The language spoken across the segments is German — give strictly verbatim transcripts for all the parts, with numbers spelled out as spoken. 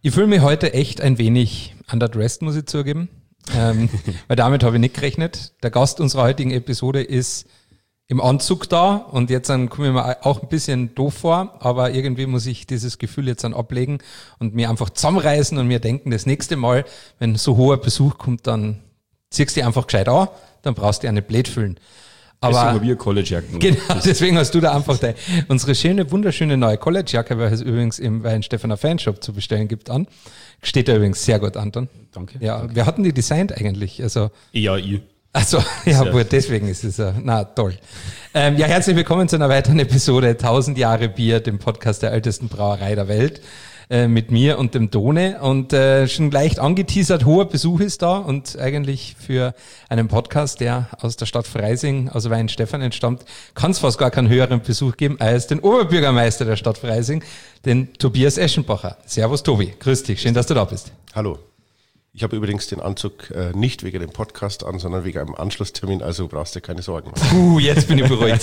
Ich fühle mich heute echt ein wenig underdressed, muss ich zugeben, ähm, weil damit habe ich nicht gerechnet. Der Gast unserer heutigen Episode ist im Anzug da und jetzt dann komme ich mir auch ein bisschen doof vor, aber irgendwie muss ich dieses Gefühl jetzt dann ablegen und mir einfach zusammenreißen und mir denken, das nächste Mal, wenn so hoher Besuch kommt, dann ziehst du dich einfach gescheit an, dann brauchst du ja nicht blöd fühlen. Aber deswegen haben wir Collegejacken. Genau, deswegen hast du da einfach de, unsere schöne, wunderschöne neue Collegejacke, weil es übrigens im Weinstephaner Fanshop zu bestellen gibt, an. Steht da übrigens sehr gut, Anton. Danke. Ja, danke. wir hatten die designt eigentlich. Also, ja, ich. Also ja, gut, deswegen ist es, uh, na toll. Ähm, ja, herzlich willkommen zu einer weiteren Episode tausend Jahre Bier, dem Podcast der ältesten Brauerei der Welt. Mit mir und dem Tone und äh, schon leicht angeteasert, hoher Besuch ist da und eigentlich für einen Podcast, der aus der Stadt Freising, also Weinstephan entstammt, kann es fast gar keinen höheren Besuch geben als den Oberbürgermeister der Stadt Freising, den Tobias Eschenbacher. Servus Tobi, grüß dich, schön, dass du da bist. Hallo. Ich habe übrigens den Anzug äh, nicht wegen dem Podcast an, sondern wegen einem Anschlusstermin, also brauchst du keine Sorgen machen. Puh, jetzt bin ich beruhigt.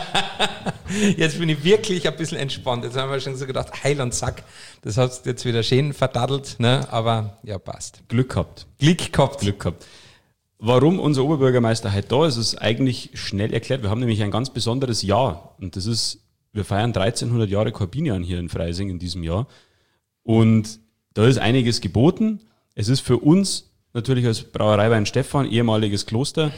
Jetzt bin ich wirklich ein bisschen entspannt. Jetzt haben wir schon so gedacht, Heil und Sack, das hast du jetzt wieder schön verdaddelt, ne? Aber ja, passt. Glück gehabt. Glück gehabt. Glück gehabt. Warum unser Oberbürgermeister heute da ist, ist eigentlich schnell erklärt. Wir haben nämlich ein ganz besonderes Jahr und das ist, wir feiern dreizehnhundert Jahre Corbinian hier in Freising in diesem Jahr und da ist einiges geboten. Es ist für uns natürlich als Brauerei Weinstephan, ehemaliges Kloster,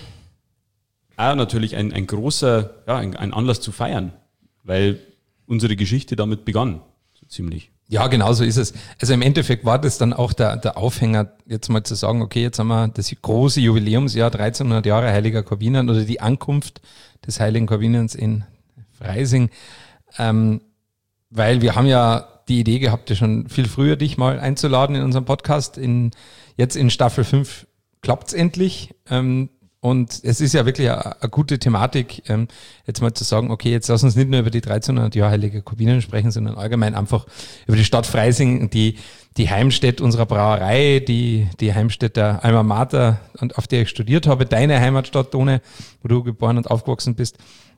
auch natürlich ein, ein großer, ja, ein, ein Anlass zu feiern, weil unsere Geschichte damit begann, so ziemlich. Ja, genau so ist es. Also im Endeffekt war das dann auch der, der Aufhänger, jetzt mal zu sagen, okay, jetzt haben wir das große Jubiläumsjahr, dreizehnhundert Jahre Heiliger Corbinian oder die Ankunft des Heiligen Corbinians in Freising, ähm, weil wir haben ja die Idee gehabt, ja schon viel früher dich mal einzuladen in unserem Podcast. In, jetzt in Staffel fünf klappt's endlich. Ähm, und es ist ja wirklich eine, eine gute Thematik, ähm, jetzt mal zu sagen, okay, jetzt lass uns nicht nur über die dreizehnhundert Jahre Heilige Corbinian sprechen, sondern allgemein einfach über die Stadt Freising, die, die Heimstätte unserer Brauerei, die, die Heimstätte der Alma Mater, auf der ich studiert habe, deine Heimatstadt, Tone, wo du geboren und aufgewachsen bist.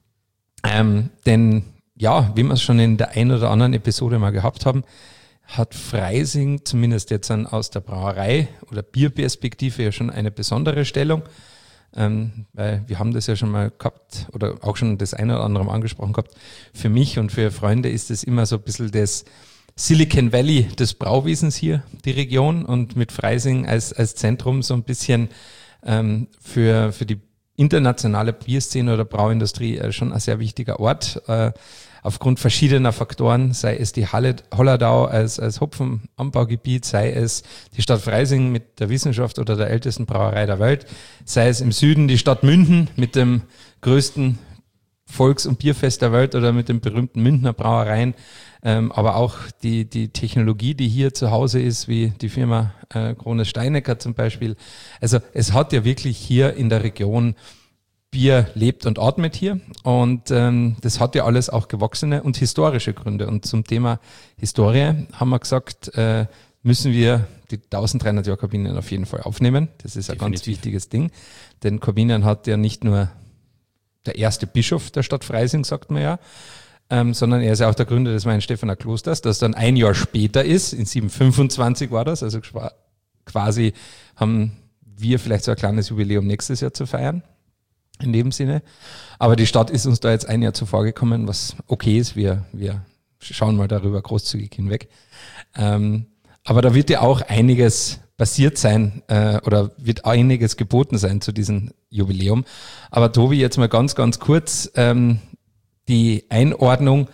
Ähm, denn ja, wie wir es schon in der einen oder anderen Episode mal gehabt haben, hat Freising zumindest jetzt an, aus der Brauerei- oder Bierperspektive ja schon eine besondere Stellung, ähm, weil wir haben das ja schon mal gehabt oder auch schon das eine oder andere Mal angesprochen gehabt. Für mich und für Freunde ist das immer so ein bisschen das Silicon Valley des Brauwesens hier, die Region, und mit Freising als, als Zentrum so ein bisschen ähm, für, für die internationale Bierszene oder Brauindustrie äh, schon ein sehr wichtiger Ort, äh, aufgrund verschiedener Faktoren, sei es die Halle, Holledau als, als Hopfenanbaugebiet, sei es die Stadt Freising mit der Wissenschaft oder der ältesten Brauerei der Welt, sei es im Süden die Stadt Münden mit dem größten Volks- und Bierfest der Welt oder mit den berühmten Münchner Brauereien, ähm, aber auch die, die Technologie, die hier zu Hause ist, wie die Firma äh, Krones Steinecker zum Beispiel. Also es hat ja wirklich hier in der Region Bier lebt und atmet hier und ähm, das hat ja alles auch gewachsene und historische Gründe. Und zum Thema Historie haben wir gesagt, äh, müssen wir die dreizehnhundert Jahre Corbinian auf jeden Fall aufnehmen. Das ist ein Definitiv. Ganz wichtiges Ding, denn Corbinian hat ja nicht nur der erste Bischof der Stadt Freising, sagt man ja, ähm, sondern er ist ja auch der Gründer des Weinstephaner Klosters, das dann ein Jahr später ist, in siebenhundertfünfundzwanzig war das, also quasi haben wir vielleicht so ein kleines Jubiläum nächstes Jahr zu feiern. In dem Sinne. Aber die Stadt ist uns da jetzt ein Jahr zuvor gekommen, was okay ist. Wir, wir schauen mal darüber großzügig hinweg. Ähm, aber da wird ja auch einiges passiert sein äh, oder wird einiges geboten sein zu diesem Jubiläum. Aber Tobi, jetzt mal ganz, ganz kurz. Ähm, die Einordnung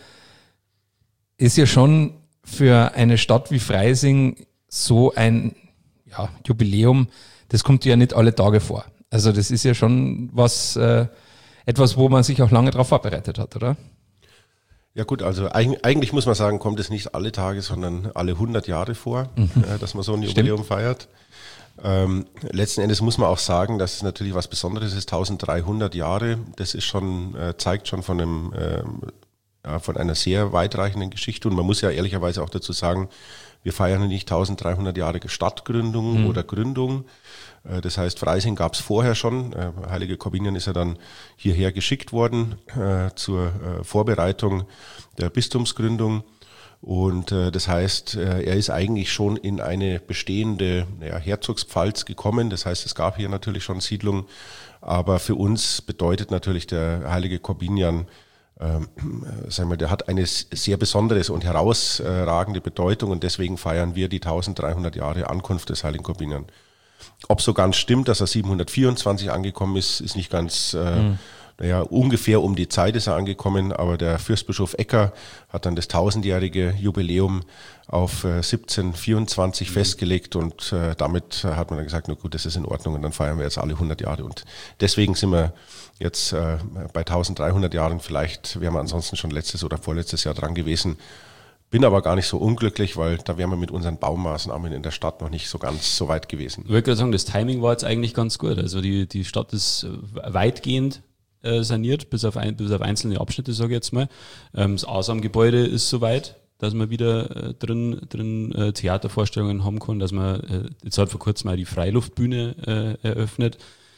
ist ja schon für eine Stadt wie Freising so ein ja, Jubiläum, das kommt ja nicht alle Tage vor. Also das ist ja schon was, äh, etwas, wo man sich auch lange darauf vorbereitet hat, oder? Ja gut, also eigentlich, eigentlich muss man sagen, kommt es nicht alle Tage, sondern alle hundert Jahre vor, mhm. äh, dass man so ein Jubiläum feiert. Ähm, letzten Endes muss man auch sagen, dass es natürlich was Besonderes ist, dreizehnhundert Jahre. Das ist schon, äh, zeigt schon von einem, äh, ja, von einer sehr weitreichenden Geschichte. Und man muss ja ehrlicherweise auch dazu sagen, wir feiern nicht dreizehnhundert Jahre Stadtgründung mhm. oder Gründung. Das heißt, Freising gab es vorher schon. Heilige Corbinian ist ja dann hierher geschickt worden äh, zur äh, Vorbereitung der Bistumsgründung. Und äh, das heißt, äh, er ist eigentlich schon in eine bestehende naja, Herzogspfalz gekommen. Das heißt, es gab hier natürlich schon Siedlungen. Aber für uns bedeutet natürlich der heilige Korbinian, ähm, sagen wir, der hat eine sehr besondere und herausragende Bedeutung. Und deswegen feiern wir die dreizehnhundert Jahre Ankunft des heiligen Korbinian. Ob so ganz stimmt, dass er siebenhundertvierundzwanzig angekommen ist, ist nicht ganz... Äh, mhm. Naja, ungefähr um die Zeit ist er angekommen, aber der Fürstbischof Ecker hat dann das tausendjährige Jubiläum auf äh, siebzehnhundertvierundzwanzig mhm. festgelegt und äh, damit hat man dann gesagt, na gut, das ist in Ordnung und dann feiern wir jetzt alle hundert Jahre und deswegen sind wir jetzt äh, bei dreizehnhundert Jahren, vielleicht wären wir ansonsten schon letztes oder vorletztes Jahr dran gewesen. Bin aber gar nicht so unglücklich, weil da wären wir mit unseren Baumaßnahmen in der Stadt noch nicht so ganz so weit gewesen. Ich würde gerade sagen, das Timing war jetzt eigentlich ganz gut. Also die, die Stadt ist weitgehend saniert, bis auf, ein, bis auf einzelne Abschnitte, sage ich jetzt mal. Das Asam-Gebäude ist soweit, dass man wieder drin, drin Theatervorstellungen haben kann, dass man, jetzt hat vor kurzem mal die Freiluftbühne eröffnet.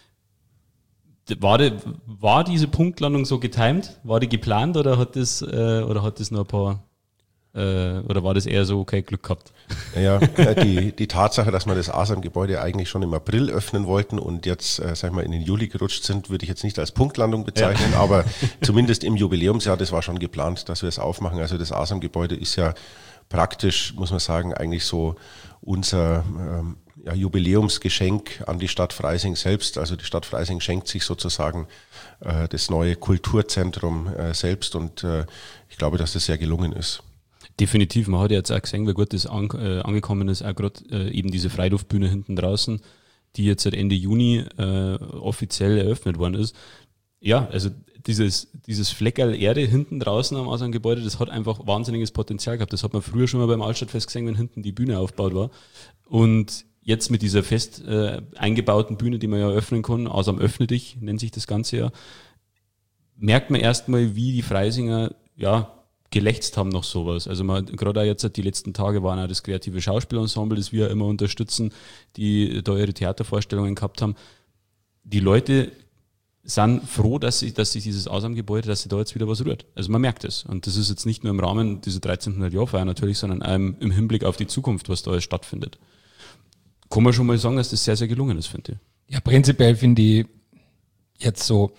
War, die, war diese Punktlandung so getimed? War die geplant oder hat das, oder hat das nur ein paar... Oder war das eher so, okay, Glück gehabt? Ja, die, die Tatsache, dass wir das Asam-Gebäude eigentlich schon im April öffnen wollten und jetzt, äh, sag ich mal, in den Juli gerutscht sind, würde ich jetzt nicht als Punktlandung bezeichnen, ja. Aber zumindest im Jubiläumsjahr, das war schon geplant, dass wir es aufmachen. Also das Asam-Gebäude ist ja praktisch, muss man sagen, eigentlich so unser ähm, ja, Jubiläumsgeschenk an die Stadt Freising selbst. Also die Stadt Freising schenkt sich sozusagen äh, das neue Kulturzentrum äh, selbst und äh, ich glaube, dass das sehr gelungen ist. Definitiv, man hat ja jetzt auch gesehen, wie gut das an, äh, angekommen ist, auch gerade äh, eben diese Freiluftbühne hinten draußen, die jetzt seit Ende Juni äh, offiziell eröffnet worden ist. Ja, also dieses, dieses Fleckerl Erde hinten draußen am Asam-Gebäude, das hat einfach wahnsinniges Potenzial gehabt. Das hat man früher schon mal beim Altstadtfest gesehen, wenn hinten die Bühne aufgebaut war. Und jetzt mit dieser fest äh, eingebauten Bühne, die man ja öffnen kann, Asam öffne dich, nennt sich das Ganze ja, merkt man erstmal, wie die Freisinger, ja, gelächzt haben noch sowas. Also man, gerade auch jetzt die letzten Tage waren auch das kreative Schauspielensemble, das wir immer unterstützen, die da ihre Theatervorstellungen gehabt haben. Die Leute sind froh, dass sie, dass sich dieses Asam-Gebäude, dass sie da jetzt wieder was rührt. Also man merkt es. Und das ist jetzt nicht nur im Rahmen dieser dreizehnhundert Jahr Feier natürlich, sondern auch im, im Hinblick auf die Zukunft, was da stattfindet. Kann man schon mal sagen, dass das sehr, sehr gelungen ist, finde ich. Ja, prinzipiell finde ich jetzt so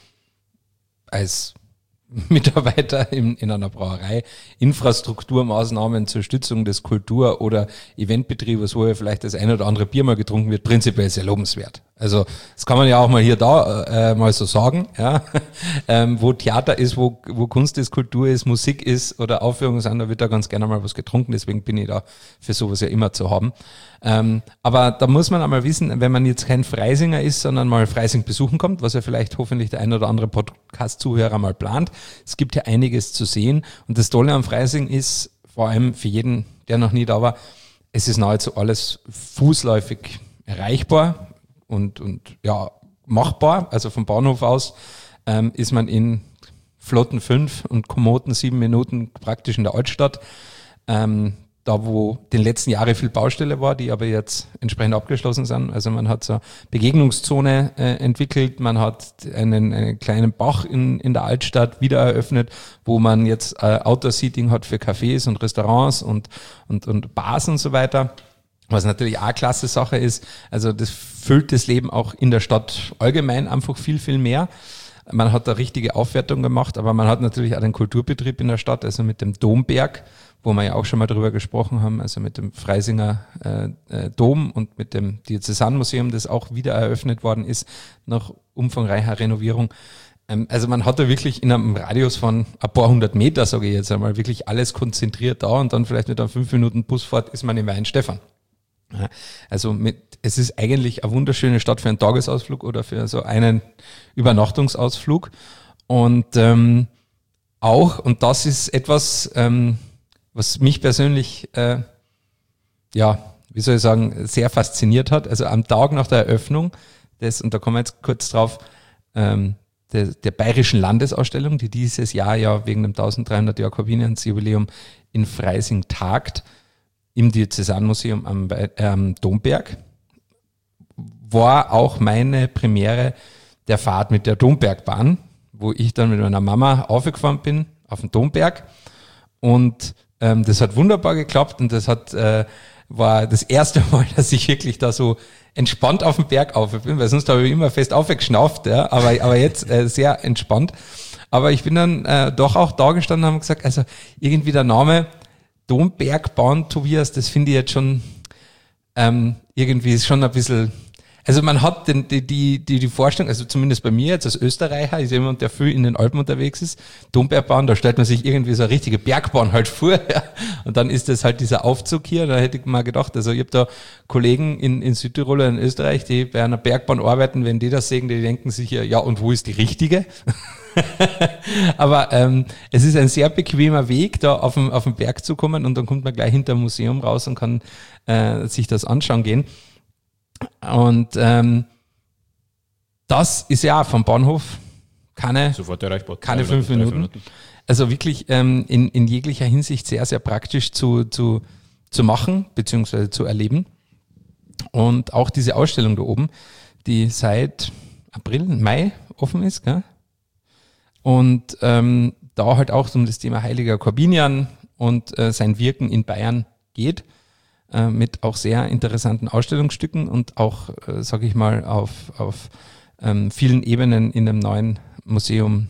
als Mitarbeiter in, in einer Brauerei, Infrastrukturmaßnahmen zur Stützung des Kultur- oder Eventbetriebes, wo ja vielleicht das eine oder andere Bier mal getrunken wird, prinzipiell sehr lobenswert. Also das kann man ja auch mal hier da äh, mal so sagen, ja. ähm, wo Theater ist, wo, wo Kunst ist, Kultur ist, Musik ist oder Aufführungen sind, da wird da ganz gerne mal was getrunken, deswegen bin ich da für sowas ja immer zu haben. Ähm, aber da muss man einmal wissen, wenn man jetzt kein Freisinger ist, sondern mal Freising besuchen kommt, was ja vielleicht hoffentlich der ein oder andere Podcast-Zuhörer mal plant. Es gibt ja einiges zu sehen und das Tolle am Freising ist, vor allem für jeden, der noch nie da war, es ist nahezu alles fußläufig erreichbar und, und ja, machbar. Also vom Bahnhof aus ähm, ist man in flotten fünf und kommoden sieben Minuten praktisch in der Altstadt. Ähm, da wo den letzten Jahre viel Baustelle war, die aber jetzt entsprechend abgeschlossen sind. Also man hat so eine Begegnungszone äh, entwickelt, man hat einen, einen kleinen Bach in, in der Altstadt wieder eröffnet, wo man jetzt äh, Outdoor-Seating hat für Cafés und Restaurants und, und, und Bars und so weiter. Was natürlich auch eine klasse Sache ist. Also das füllt das Leben auch in der Stadt allgemein einfach viel, viel mehr. Man hat da richtige Aufwertung gemacht, aber man hat natürlich auch den Kulturbetrieb in der Stadt, also mit dem Domberg, wo wir ja auch schon mal drüber gesprochen haben, also mit dem Freisinger äh, äh, Dom und mit dem Diözesanmuseum, das auch wieder eröffnet worden ist, nach umfangreicher Renovierung. Ähm, also man hat da wirklich in einem Radius von ein paar hundert Meter, sage ich jetzt einmal, wirklich alles konzentriert da und dann vielleicht mit einer fünf Minuten Busfahrt ist man in Weinstefan. Ja, also mit, es ist eigentlich eine wunderschöne Stadt für einen Tagesausflug oder für so einen Übernachtungsausflug und ähm, auch, und das ist etwas, ähm, was mich persönlich, äh, ja, wie soll ich sagen, sehr fasziniert hat. Also am Tag nach der Eröffnung des, und da kommen wir jetzt kurz drauf, ähm, der, der Bayerischen Landesausstellung, die dieses Jahr ja wegen dem dreizehnhundert Jahr Korbiniansjubiläum in Freising tagt, im Diözesanmuseum am, äh, am Domberg, war auch meine Premiere der Fahrt mit der Dombergbahn, wo ich dann mit meiner Mama aufgefahren bin auf den Domberg und Ähm, das hat wunderbar geklappt und das hat äh, war das erste Mal, dass ich wirklich da so entspannt auf den Berg auf bin, weil sonst habe ich immer fest aufgeschnauft, ja, aber, aber jetzt äh, sehr entspannt. Aber ich bin dann äh, doch auch da gestanden und habe gesagt, also irgendwie der Name Dombergbahn, Tobias, das finde ich jetzt schon ähm, irgendwie ist schon ein bisschen, also man hat den, die, die, die Vorstellung, also zumindest bei mir jetzt als Österreicher, ist jemand, der viel in den Alpen unterwegs ist, Dombergbahn, da stellt man sich irgendwie so eine richtige Bergbahn halt vor, ja. Und dann ist das halt dieser Aufzug hier, da hätte ich mal gedacht, also ich habe da Kollegen in, in Südtirol oder in Österreich, die bei einer Bergbahn arbeiten, wenn die das sehen, die denken sich ja, ja und wo ist die richtige? Aber ähm, es ist ein sehr bequemer Weg, da auf den, auf den Berg zu kommen und dann kommt man gleich hinter dem Museum raus und kann äh, sich das anschauen gehen. Und ähm, das ist ja vom Bahnhof keine, Sofort erreichbar. keine fünf Minuten. Minuten. Also wirklich ähm, in, in jeglicher Hinsicht sehr, sehr praktisch zu, zu, zu machen, beziehungsweise zu erleben. Und auch diese Ausstellung da oben, die seit April, Mai offen ist, gell? Und ähm, da halt auch um das Thema Heiliger Korbinian und äh, sein Wirken in Bayern geht, äh, mit auch sehr interessanten Ausstellungsstücken und auch, äh, sage ich mal, auf, auf ähm, vielen Ebenen in einem neuen Museum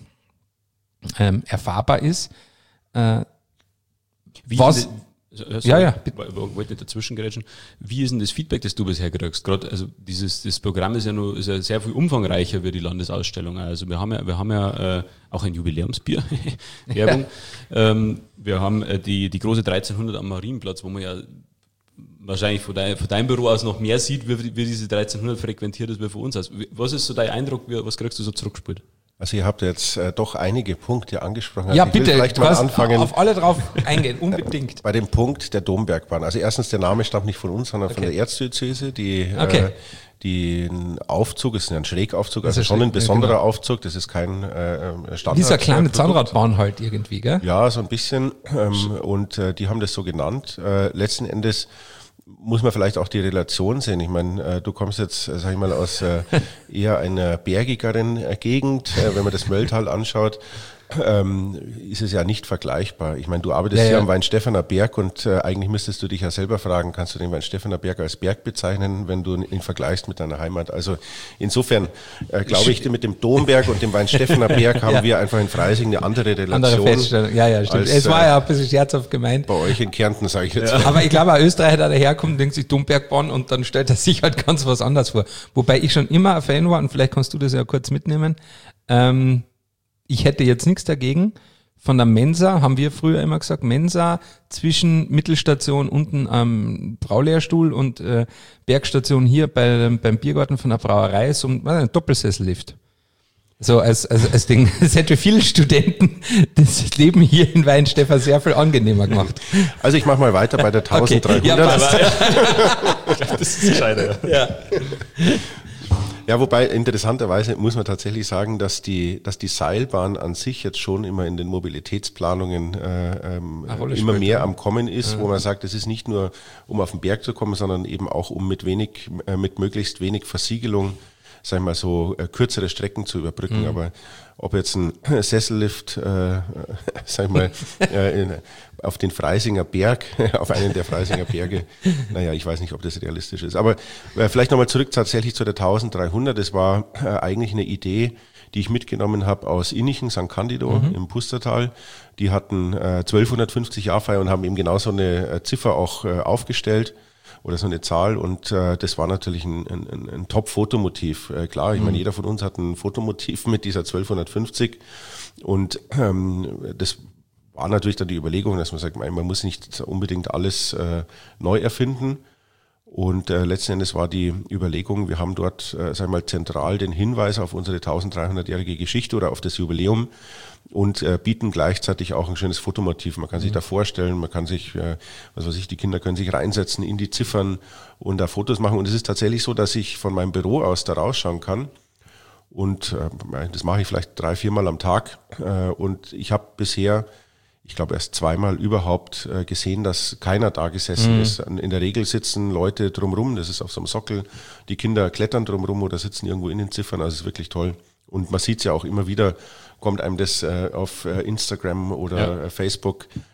ähm, erfahrbar ist. Äh, Wie was... Sorry, ja, ja. Ich wollte nicht dazwischen gerätschen. Wie ist denn das Feedback, das du bisher kriegst? Gerade, also dieses, das Programm ist ja nur, ist ja sehr viel umfangreicher wie die Landesausstellung. Also wir haben ja, wir haben ja äh, auch ein Jubiläumsbier, Werbung. Ja. Ähm, wir haben äh, die, die große dreizehnhundert am Marienplatz, wo man ja wahrscheinlich von, dein, von deinem Büro aus noch mehr sieht, wie, wie diese dreizehnhundert frequentiert ist, wie von uns aus. Was ist so dein Eindruck, wie, was kriegst du so zurückgespielt? Also ihr habt jetzt äh, doch einige Punkte angesprochen. Ja, ich bitte, will vielleicht mal anfangen auf alle drauf eingehen, unbedingt. Bei dem Punkt der Dombergbahn. Also erstens, der Name stammt nicht von uns, sondern okay. von der Erzdiözese, die okay. äh, den Aufzug, ist ein Schrägaufzug, also schon ein besonderer genau. Aufzug, das ist kein äh, Standard. Dieser kleine Zahnradbahn halt irgendwie, gell? Ja, so ein bisschen ähm, und äh, die haben das so genannt. Äh, letzten Endes muss man vielleicht auch die Relation sehen. Ich meine, äh, du kommst jetzt, äh, sag ich mal, aus äh, eher einer bergigeren äh, Gegend. Äh, wenn man das Mölltal anschaut, ähm, ist es ja nicht vergleichbar. Ich meine, du arbeitest ja, hier ja. am Weinstephaner Berg und äh, eigentlich müsstest du dich ja selber fragen, kannst du den Weinstephaner Berg als Berg bezeichnen, wenn du ihn vergleichst mit deiner Heimat? Also insofern äh, glaube ich, mit dem Domberg und dem Weinstephaner Berg haben ja. wir einfach in Freising eine andere Relation. Andere Feststellung, ja, ja, stimmt. Als, es war ja ein bisschen scherzhaft gemeint. Bei euch in Kärnten, sage ich jetzt. Ja. Aber ich glaube, ein Österreicher, der daherkommt, denkt sich Dombergbahn und dann stellt er sich halt ganz was anderes vor. Wobei ich schon immer ein Fan war, und vielleicht kannst du das ja kurz mitnehmen, ähm, ich hätte jetzt nichts dagegen. Von der Mensa haben wir früher immer gesagt, Mensa zwischen Mittelstation unten am Braulehrstuhl und äh, Bergstation hier bei, beim Biergarten von der Brauerei, so ein, ein Doppelsessellift. So als, als, als Ding. Das hätte für viele Studenten das Leben hier in Weinstephan sehr viel angenehmer gemacht. Also ich mache mal weiter bei der dreizehnhundert. Okay. Ja, ich glaube, das ist gescheiter. Ja. Ja, wobei interessanterweise muss man tatsächlich sagen, dass die, dass die Seilbahn an sich jetzt schon immer in den Mobilitätsplanungen äh, ähm, immer mehr am Kommen ist, ja. wo man sagt, es ist nicht nur, um auf den Berg zu kommen, sondern eben auch, um mit wenig, äh, mit möglichst wenig Versiegelung, sag ich mal so, äh, kürzere Strecken zu überbrücken. Mhm. Aber ob jetzt ein Sessellift, äh, sag ich mal, äh, in, auf den Freisinger Berg, auf einen der Freisinger Berge, naja, ich weiß nicht, ob das realistisch ist. Aber äh, vielleicht nochmal zurück tatsächlich zu der dreizehnhundert. Das war äh, eigentlich eine Idee, die ich mitgenommen habe aus Innichen, Sankt Candido mhm. im Pustertal. Die hatten äh, zwölfhundertfünfzig Jahrfeier und haben eben genau so eine äh, Ziffer auch äh, aufgestellt. Oder so eine Zahl und äh, das war natürlich ein, ein, ein Top-Fotomotiv. Äh, klar, ich mhm. meine, jeder von uns hat ein Fotomotiv mit dieser zwölfhundertfünfzig und ähm, das war natürlich dann die Überlegung, dass man sagt, man muss nicht unbedingt alles äh, neu erfinden und äh, letzten Endes war die Überlegung, wir haben dort, äh, sagen wir mal, zentral den Hinweis auf unsere dreizehnhundertjährige Geschichte oder auf das Jubiläum und äh, bieten gleichzeitig auch ein schönes Fotomotiv. Man kann sich mhm. da vorstellen, man kann sich, äh, was weiß ich, die Kinder können sich reinsetzen in die Ziffern und da Fotos machen. Und es ist tatsächlich so, dass ich von meinem Büro aus da rausschauen kann. Und äh, das mache ich vielleicht drei, viermal am Tag. Äh, und ich habe bisher, ich glaube, erst zweimal überhaupt äh, gesehen, dass keiner da gesessen mhm. ist. In der Regel sitzen Leute drumrum, das ist auf so einem Sockel. Die Kinder klettern drumrum oder sitzen irgendwo in den Ziffern. Also es ist wirklich toll. Und man sieht es ja auch immer wieder, kommt einem das äh, auf äh, Instagram oder ja. äh, Facebook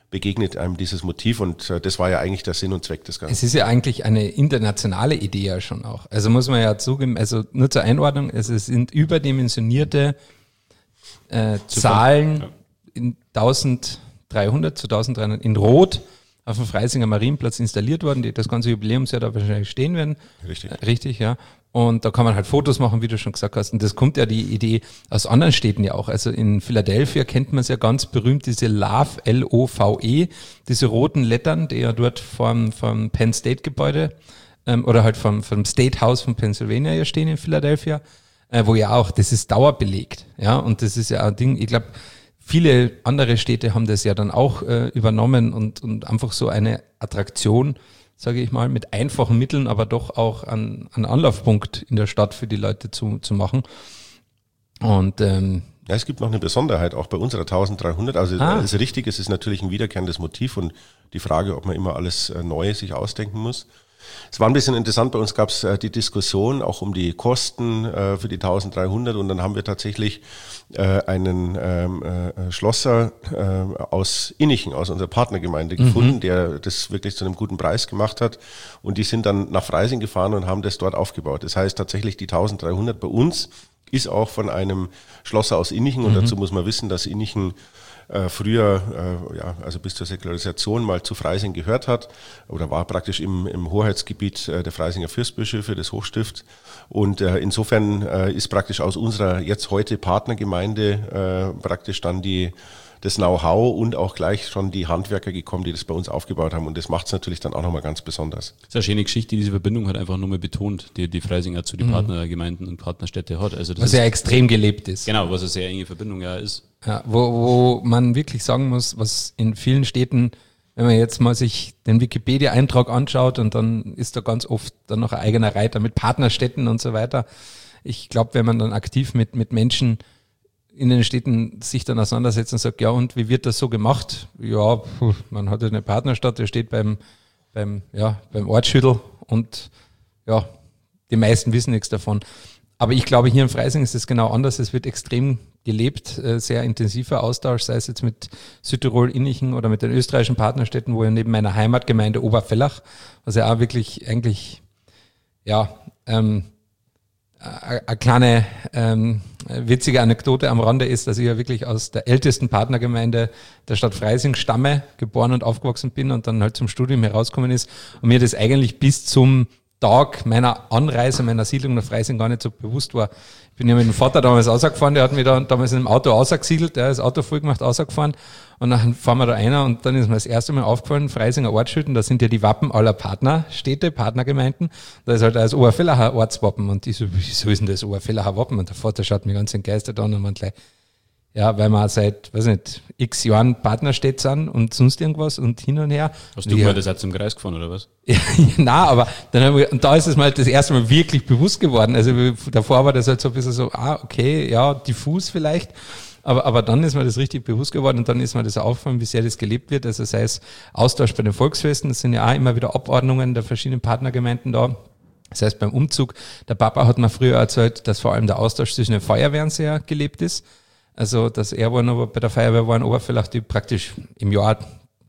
begegnet einem dieses Motiv und äh, das war ja eigentlich der Sinn und Zweck des Ganzen. Es ist ja eigentlich eine internationale Idee ja schon auch. Also muss man ja zugeben, also nur zur Einordnung, also es sind überdimensionierte äh, Zahlen ja. in eintausenddreihundert zu eintausenddreihundert in Rot auf dem Freisinger Marienplatz installiert worden, die das ganze Jubiläumsjahr da wahrscheinlich stehen werden. Richtig. Äh, richtig, ja. Und da kann man halt Fotos machen, wie du schon gesagt hast. Und das kommt ja die Idee aus anderen Städten ja auch. Also in Philadelphia kennt man es ja ganz berühmt, diese Love, L O V E, diese roten Lettern, die ja dort vom, vom Penn State Gebäude ähm, oder halt vom, vom State House von Pennsylvania ja stehen in Philadelphia, äh, wo ja auch, das ist dauerbelegt. Ja, und das ist ja ein Ding, ich glaube, viele andere Städte haben das ja dann auch äh, übernommen und, und einfach so eine Attraktion, sage ich mal, mit einfachen Mitteln, aber doch auch an, an Anlaufpunkt in der Stadt für die Leute zu, zu machen. Und ähm, ja, es gibt noch eine Besonderheit, auch bei unserer eintausenddreihundert. Also ah. es ist richtig, es ist natürlich ein wiederkehrendes Motiv und die Frage, ob man immer alles äh, Neue sich ausdenken muss. Es war ein bisschen interessant, bei uns gab es äh, die Diskussion auch um die Kosten äh, für die eintausenddreihundert und dann haben wir tatsächlich äh, einen ähm, äh, Schlosser äh, aus Innichen, aus unserer Partnergemeinde mhm. gefunden, der das wirklich zu einem guten Preis gemacht hat und die sind dann nach Freising gefahren und haben das dort aufgebaut. Das heißt tatsächlich die eintausenddreihundert bei uns ist auch von einem Schlosser aus Innichen und mhm. dazu muss man wissen, dass Innichen Äh, früher, äh, ja, also bis zur Säkularisation mal zu Freising gehört hat oder war praktisch im, im Hoheitsgebiet äh, der Freisinger Fürstbischöfe des Hochstifts und äh, insofern äh, ist praktisch aus unserer jetzt heute Partnergemeinde äh, praktisch dann die das Know-how und auch gleich schon die Handwerker gekommen, die das bei uns aufgebaut haben. Und das macht es natürlich dann auch nochmal ganz besonders. Das ist eine schöne Geschichte, die diese Verbindung hat einfach nochmal betont, die die Freisinger zu den mhm. Partnergemeinden und Partnerstädte hat. Also das was ist, ja extrem gelebt ist. Genau, was eine sehr enge Verbindung ja ist. Ja, wo, wo man wirklich sagen muss, was in vielen Städten, wenn man jetzt mal sich den Wikipedia-Eintrag anschaut und dann ist da ganz oft dann noch ein eigener Reiter mit Partnerstädten und so weiter. Ich glaube, wenn man dann aktiv mit, mit Menschen in den Städten sich dann auseinandersetzt und sagt, ja, und wie wird das so gemacht? Ja, puh, man hat eine Partnerstadt, der steht beim, beim, ja, beim Ortsschüttel und ja, die meisten wissen nichts davon. Aber ich glaube, hier in Freising ist es genau anders. Es wird extrem gelebt, äh, sehr intensiver Austausch, sei es jetzt mit Südtirol, Innichen oder mit den österreichischen Partnerstädten, wo ja neben meiner Heimatgemeinde Obervellach, was ja auch wirklich eigentlich, ja, ähm, eine kleine ähm, witzige Anekdote am Rande ist, dass ich ja wirklich aus der ältesten Partnergemeinde der Stadt Freising stamme, geboren und aufgewachsen bin und dann halt zum Studium herausgekommen ist und mir das eigentlich bis zum Tag meiner Anreise, meiner Siedlung nach Freising gar nicht so bewusst war. Ich bin ja mit dem Vater damals rausgefahren, der hat mich da damals in einem Auto rausgesiedelt, der hat das Auto voll gemacht, rausgefahren und dann fahren wir da einer und dann ist mir das erste Mal aufgefallen, Freisinger Ortsschütten, da sind ja die Wappen aller Partnerstädte, Partnergemeinden, da ist halt das Obervillacher Ortswappen und ich so, wieso ist denn das Obervillacher Wappen? Und der Vater schaut mich ganz entgeistert an und meint gleich, ja, weil wir seit, weiß nicht, x Jahren Partnerstädt sind und sonst irgendwas und hin und her. Hast du ja, mal das auch zum Kreis gefahren, oder was? Ja, na, aber dann haben wir, und da ist es mal das erste Mal wirklich bewusst geworden. Also davor war das halt so ein bisschen so, ah, okay, ja, diffus vielleicht. Aber, aber dann ist mir das richtig bewusst geworden und dann ist mir das aufgefallen, wie sehr das gelebt wird. Also sei es Austausch bei den Volksfesten, das sind ja auch immer wieder Abordnungen der verschiedenen Partnergemeinden da. Das heißt, beim Umzug, der Papa hat mir früher erzählt, dass vor allem der Austausch zwischen den Feuerwehren sehr gelebt ist. Also, dass er war noch bei der Feuerwehr war in Obervillach, die praktisch im Jahr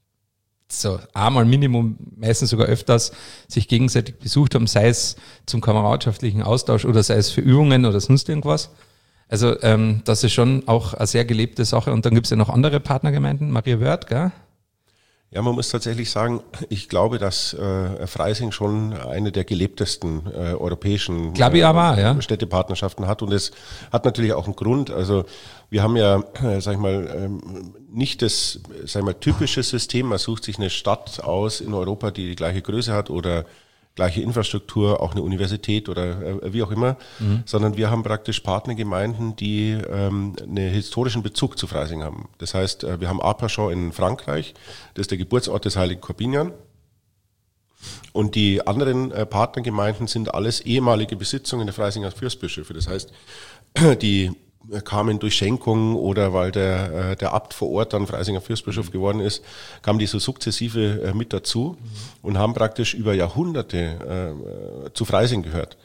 so einmal Minimum, meistens sogar öfters, sich gegenseitig besucht haben, sei es zum kameradschaftlichen Austausch oder sei es für Übungen oder sonst irgendwas. Also, ähm, das ist schon auch eine sehr gelebte Sache. Und dann gibt es ja noch andere Partnergemeinden, Maria Wörth, gell? Ja, man muss tatsächlich sagen, ich glaube, dass äh, Freising schon eine der gelebtesten äh, europäischen glaube ich aber, äh, ja. Städtepartnerschaften hat. Und es hat natürlich auch einen Grund. Also wir haben ja, äh, sag ich mal, ähm, nicht das, sag ich mal, typische System. Man sucht sich eine Stadt aus in Europa, die die gleiche Größe hat oder gleiche Infrastruktur, auch eine Universität oder äh, wie auch immer, mhm. sondern wir haben praktisch Partnergemeinden, die ähm, einen historischen Bezug zu Freising haben. Das heißt, äh, wir haben Arpachon in Frankreich, das ist der Geburtsort des heiligen Korbinian. Und die anderen äh, Partnergemeinden sind alles ehemalige Besitzungen der Freisinger Fürstbischöfe. Das heißt, die kamen durch Schenkung oder weil der, der Abt vor Ort dann Freisinger Fürstbischof geworden ist, kamen die so sukzessive äh, mit dazu und haben praktisch über Jahrhunderte äh, zu Freising gehört.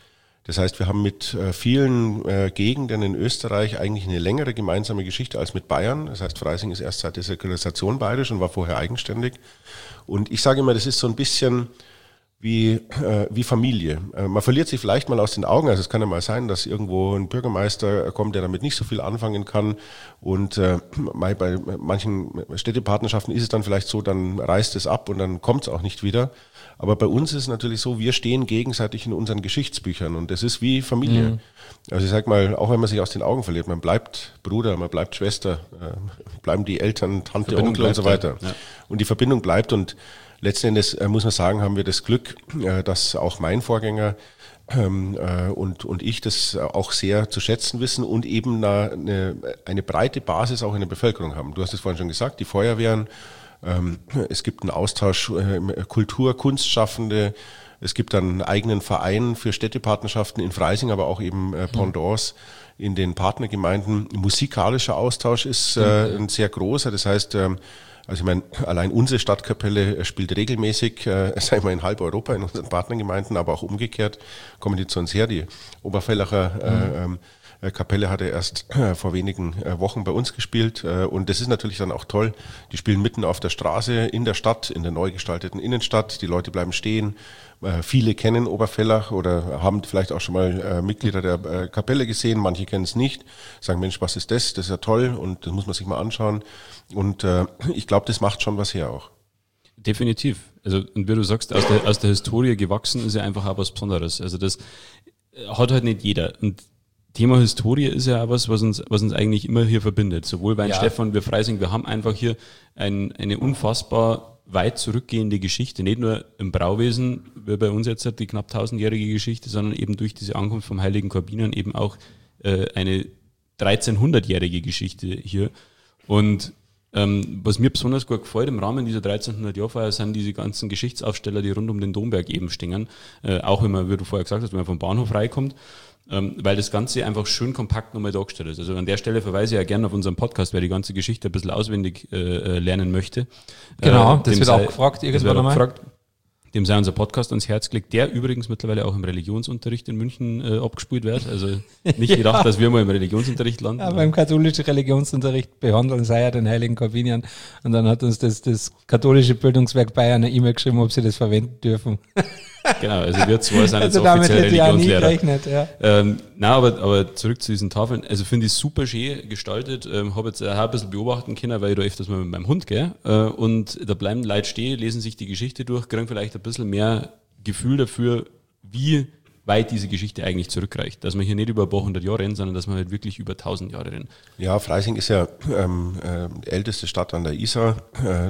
Das heißt, wir haben mit äh, vielen äh, Gegenden in Österreich eigentlich eine längere gemeinsame Geschichte als mit Bayern. Das heißt, Freising ist erst seit der Säkularisation bayerisch und war vorher eigenständig. Und ich sage immer, das ist so ein bisschen wie, äh, wie Familie. Äh, man verliert sich vielleicht mal aus den Augen. Also es kann ja mal sein, dass irgendwo ein Bürgermeister kommt, der damit nicht so viel anfangen kann. Und äh, bei manchen Städtepartnerschaften ist es dann vielleicht so, dann reißt es ab und dann kommt es auch nicht wieder. Aber bei uns ist es natürlich so, wir stehen gegenseitig in unseren Geschichtsbüchern und das ist wie Familie. Mhm. Also ich sag mal, auch wenn man sich aus den Augen verliert, man bleibt Bruder, man bleibt Schwester, äh, bleiben die Eltern, Tante, Onkel und so weiter. Ja. Und die Verbindung bleibt und letzten Endes äh, muss man sagen, haben wir das Glück, äh, dass auch mein Vorgänger ähm, äh, und, und ich das auch sehr zu schätzen wissen und eben eine, eine breite Basis auch in der Bevölkerung haben. Du hast es vorhin schon gesagt, die Feuerwehren, ähm, es gibt einen Austausch äh, Kultur, Kunstschaffende, es gibt einen eigenen Verein für Städtepartnerschaften in Freising, aber auch eben äh, Pendants in den Partnergemeinden. Musikalischer Austausch ist äh, ein sehr großer, das heißt, ähm, also ich meine, allein unsere Stadtkapelle spielt regelmäßig, äh, sagen wir in halb Europa in unseren Partnergemeinden, aber auch umgekehrt kommen die zu uns her. Die Oberfellacher äh, äh, Kapelle hatte erst äh, vor wenigen äh, Wochen bei uns gespielt äh, und das ist natürlich dann auch toll. Die spielen mitten auf der Straße, in der Stadt, in der neu gestalteten Innenstadt. Die Leute bleiben stehen. Äh, viele kennen Oberfellach oder haben vielleicht auch schon mal äh, Mitglieder der äh, Kapelle gesehen. Manche kennen es nicht. Sagen, Mensch, was ist das? Das ist ja toll und das muss man sich mal anschauen. Und äh, ich glaube, das macht schon was her auch. Definitiv. Also, und wie du sagst, aus der, aus der Historie gewachsen ist ja einfach auch was Besonderes. Also das hat halt nicht jeder. Und Thema Historie ist ja auch was, was uns, was uns eigentlich immer hier verbindet. Sowohl bei ja. Stefan wie Freising. Wir haben einfach hier ein, eine unfassbar weit zurückgehende Geschichte. Nicht nur im Brauwesen, wie bei uns jetzt die knapp tausendjährige Geschichte, sondern eben durch diese Ankunft vom Heiligen Korbinian eben auch äh, eine dreizehnhundertjährige Geschichte hier. Und Ähm, was mir besonders gut gefällt im Rahmen dieser dreizehnhundert-Jahr-Feier sind diese ganzen Geschichtsaufsteller, die rund um den Domberg eben stehen. Äh, auch wenn man, wie du vorher gesagt hast, wenn man vom Bahnhof reinkommt, ähm, weil das Ganze einfach schön kompakt nochmal dargestellt ist. Also an der Stelle verweise ich ja gerne auf unseren Podcast, wer die ganze Geschichte ein bisschen auswendig äh, lernen möchte. Genau, äh, das wird sei, auch gefragt irgendwann einmal. Gefragt. Dem sei unser Podcast ans Herz gelegt, der übrigens mittlerweile auch im Religionsunterricht in München äh, abgespielt wird. Also nicht gedacht, ja. dass wir mal im Religionsunterricht landen. Ja, beim katholischen Religionsunterricht behandeln sei ja den Heiligen Korbinian. Und dann hat uns das, das katholische Bildungswerk Bayern eine E-Mail geschrieben, ob sie das verwenden dürfen. Genau, also wir zwei sind also jetzt offiziell Religionslehrer. Gerechnet, ja. ähm, nein, aber, aber zurück zu diesen Tafeln. Also finde ich super schön gestaltet. Ähm, habe jetzt auch ein bisschen beobachten können, weil ich da öfters mal mit meinem Hund gehe. Äh, und da bleiben Leute stehen, lesen sich die Geschichte durch, kriegen vielleicht ein bisschen mehr Gefühl dafür, wie weit diese Geschichte eigentlich zurückreicht. Dass wir hier nicht über ein paar hundert Jahre rennen, sondern dass wir halt wirklich über tausend Jahre rennen. Ja, Freising ist ja ähm, äh, die älteste Stadt an der Isar. Äh,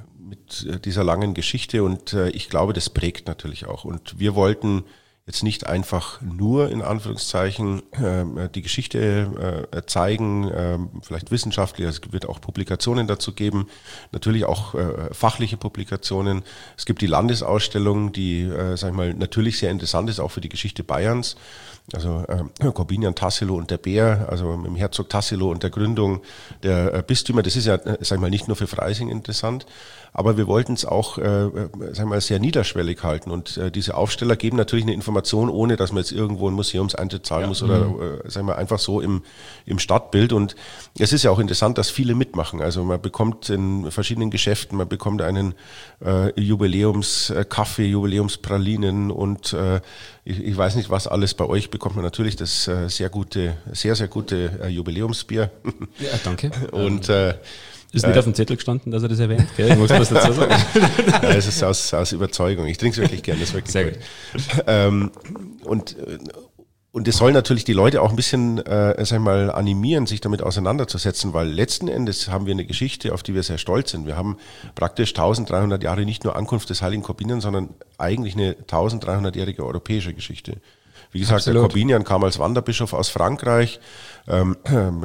mit dieser langen Geschichte und äh, ich glaube, das prägt natürlich auch. Und wir wollten jetzt nicht einfach nur in Anführungszeichen äh, die Geschichte äh, zeigen, äh, vielleicht wissenschaftlich, es wird auch Publikationen dazu geben, natürlich auch äh, fachliche Publikationen. Es gibt die Landesausstellung, die, äh, sag ich mal, natürlich sehr interessant ist, auch für die Geschichte Bayerns. Also äh, Korbinian, Tassilo und der Bär, also mit dem Herzog Tassilo und der Gründung der äh, Bistümer, das ist ja, äh, sag ich mal, nicht nur für Freising interessant, aber wir wollten es auch, äh, sag ich mal, sehr niederschwellig halten und äh, diese Aufsteller geben natürlich eine Information, ohne dass man jetzt irgendwo einen Museumseintritt zahlen ja. muss oder, mhm. äh, sag ich mal, einfach so im, im Stadtbild und es ist ja auch interessant, dass viele mitmachen, also man bekommt in verschiedenen Geschäften, man bekommt einen äh, Jubiläumskaffee, Jubiläumspralinen und äh, ich, ich weiß nicht, was alles bei euch bekommt man natürlich das äh, sehr gute, sehr, sehr gute äh, Jubiläumsbier. Ja, danke. Und äh, ist nicht äh, auf dem Zettel gestanden, dass er das erwähnt, gell? Ich muss was dazu sagen. Ja, es ist aus, aus Überzeugung. Ich trinke es wirklich gerne, das ist wirklich sehr gut. gut. Ähm, und Und es soll natürlich die Leute auch ein bisschen, äh, sag ich mal, animieren, sich damit auseinanderzusetzen, weil letzten Endes haben wir eine Geschichte, auf die wir sehr stolz sind. Wir haben praktisch eintausenddreihundert Jahre nicht nur Ankunft des Heiligen Korbinian, sondern eigentlich eine eintausenddreihundertjährige europäische Geschichte. Wie gesagt, Absolut. Der Korbinian kam als Wanderbischof aus Frankreich. Ähm,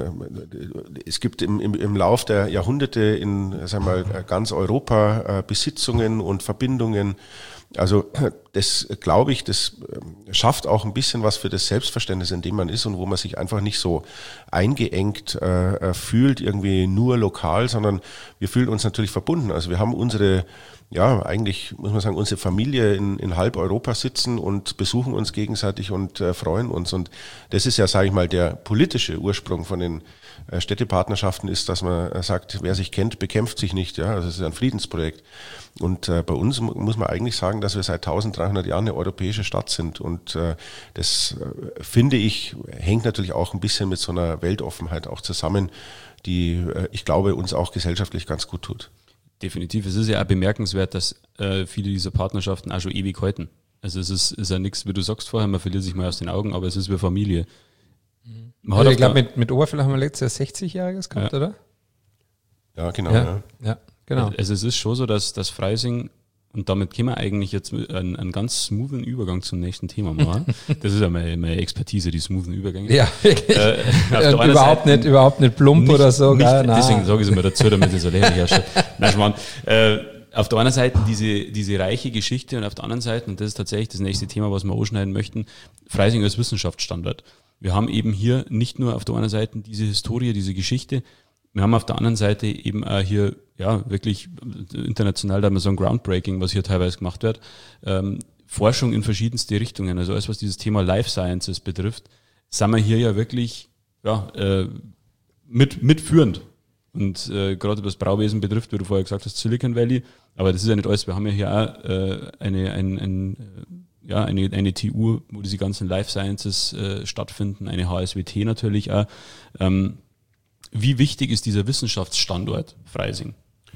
äh, es gibt im, im, im Lauf der Jahrhunderte in, sag mal, ganz Europa äh, Besitzungen und Verbindungen. Also das, glaube ich, das schafft auch ein bisschen was für das Selbstverständnis, in dem man ist und wo man sich einfach nicht so eingeengt äh, fühlt, irgendwie nur lokal, sondern wir fühlen uns natürlich verbunden. Also wir haben unsere ja, eigentlich muss man sagen, unsere Familie in, in halb Europa sitzen und besuchen uns gegenseitig und äh, freuen uns. Und das ist ja, sage ich mal, der politische Ursprung von den äh, Städtepartnerschaften ist, dass man äh, sagt, wer sich kennt, bekämpft sich nicht. Ja, also es ist ein Friedensprojekt. Und äh, bei uns muss man eigentlich sagen, dass wir seit dreizehnhundert Jahren eine europäische Stadt sind. Und äh, das, äh, finde ich, hängt natürlich auch ein bisschen mit so einer Weltoffenheit auch zusammen, die, äh, ich glaube, uns auch gesellschaftlich ganz gut tut. Definitiv. Es ist ja auch bemerkenswert, dass äh, viele dieser Partnerschaften auch schon ewig halten. Also es ist, ist ja nichts, wie du sagst vorher, man verliert sich mal aus den Augen, aber es ist wie Familie. Man also ich glaube, mit, mit Oberfläche haben wir letztes Jahr sechzigjähriges gehabt, ja. oder? Ja, genau. Ja, ja. ja genau. Also es ist schon so, dass das Freising, und damit können wir eigentlich jetzt einen, einen ganz smoothen Übergang zum nächsten Thema machen. Das ist ja meine, meine Expertise, die smoothen Übergänge. Ja, wirklich. Äh, überhaupt, Seite, nicht, überhaupt nicht plump nicht, oder so. Nicht, gar, deswegen sage ich es immer dazu, damit es so lächerlich ausschaut. Nein, Schmarrn. Äh, auf der einen Seite diese, diese reiche Geschichte und auf der anderen Seite, und das ist tatsächlich das nächste Thema, was wir anschneiden möchten, Freising als Wissenschaftsstandort. Wir haben eben hier nicht nur auf der einen Seite diese Historie, diese Geschichte, wir haben auf der anderen Seite eben auch hier, ja, wirklich international, da haben wir so ein Groundbreaking, was hier teilweise gemacht wird, ähm, Forschung in verschiedenste Richtungen, also alles, was dieses Thema Life Sciences betrifft, sind wir hier ja wirklich, ja, äh, mit, mitführend. Und äh, gerade was Brauwesen betrifft, wie du vorher gesagt hast, Silicon Valley, aber das ist ja nicht alles, wir haben ja hier auch äh, eine, ein, ein, ja, eine, eine T U, wo diese ganzen Life Sciences äh, stattfinden, eine H S W T natürlich auch. Ähm, Wie wichtig ist dieser Wissenschaftsstandort Freising?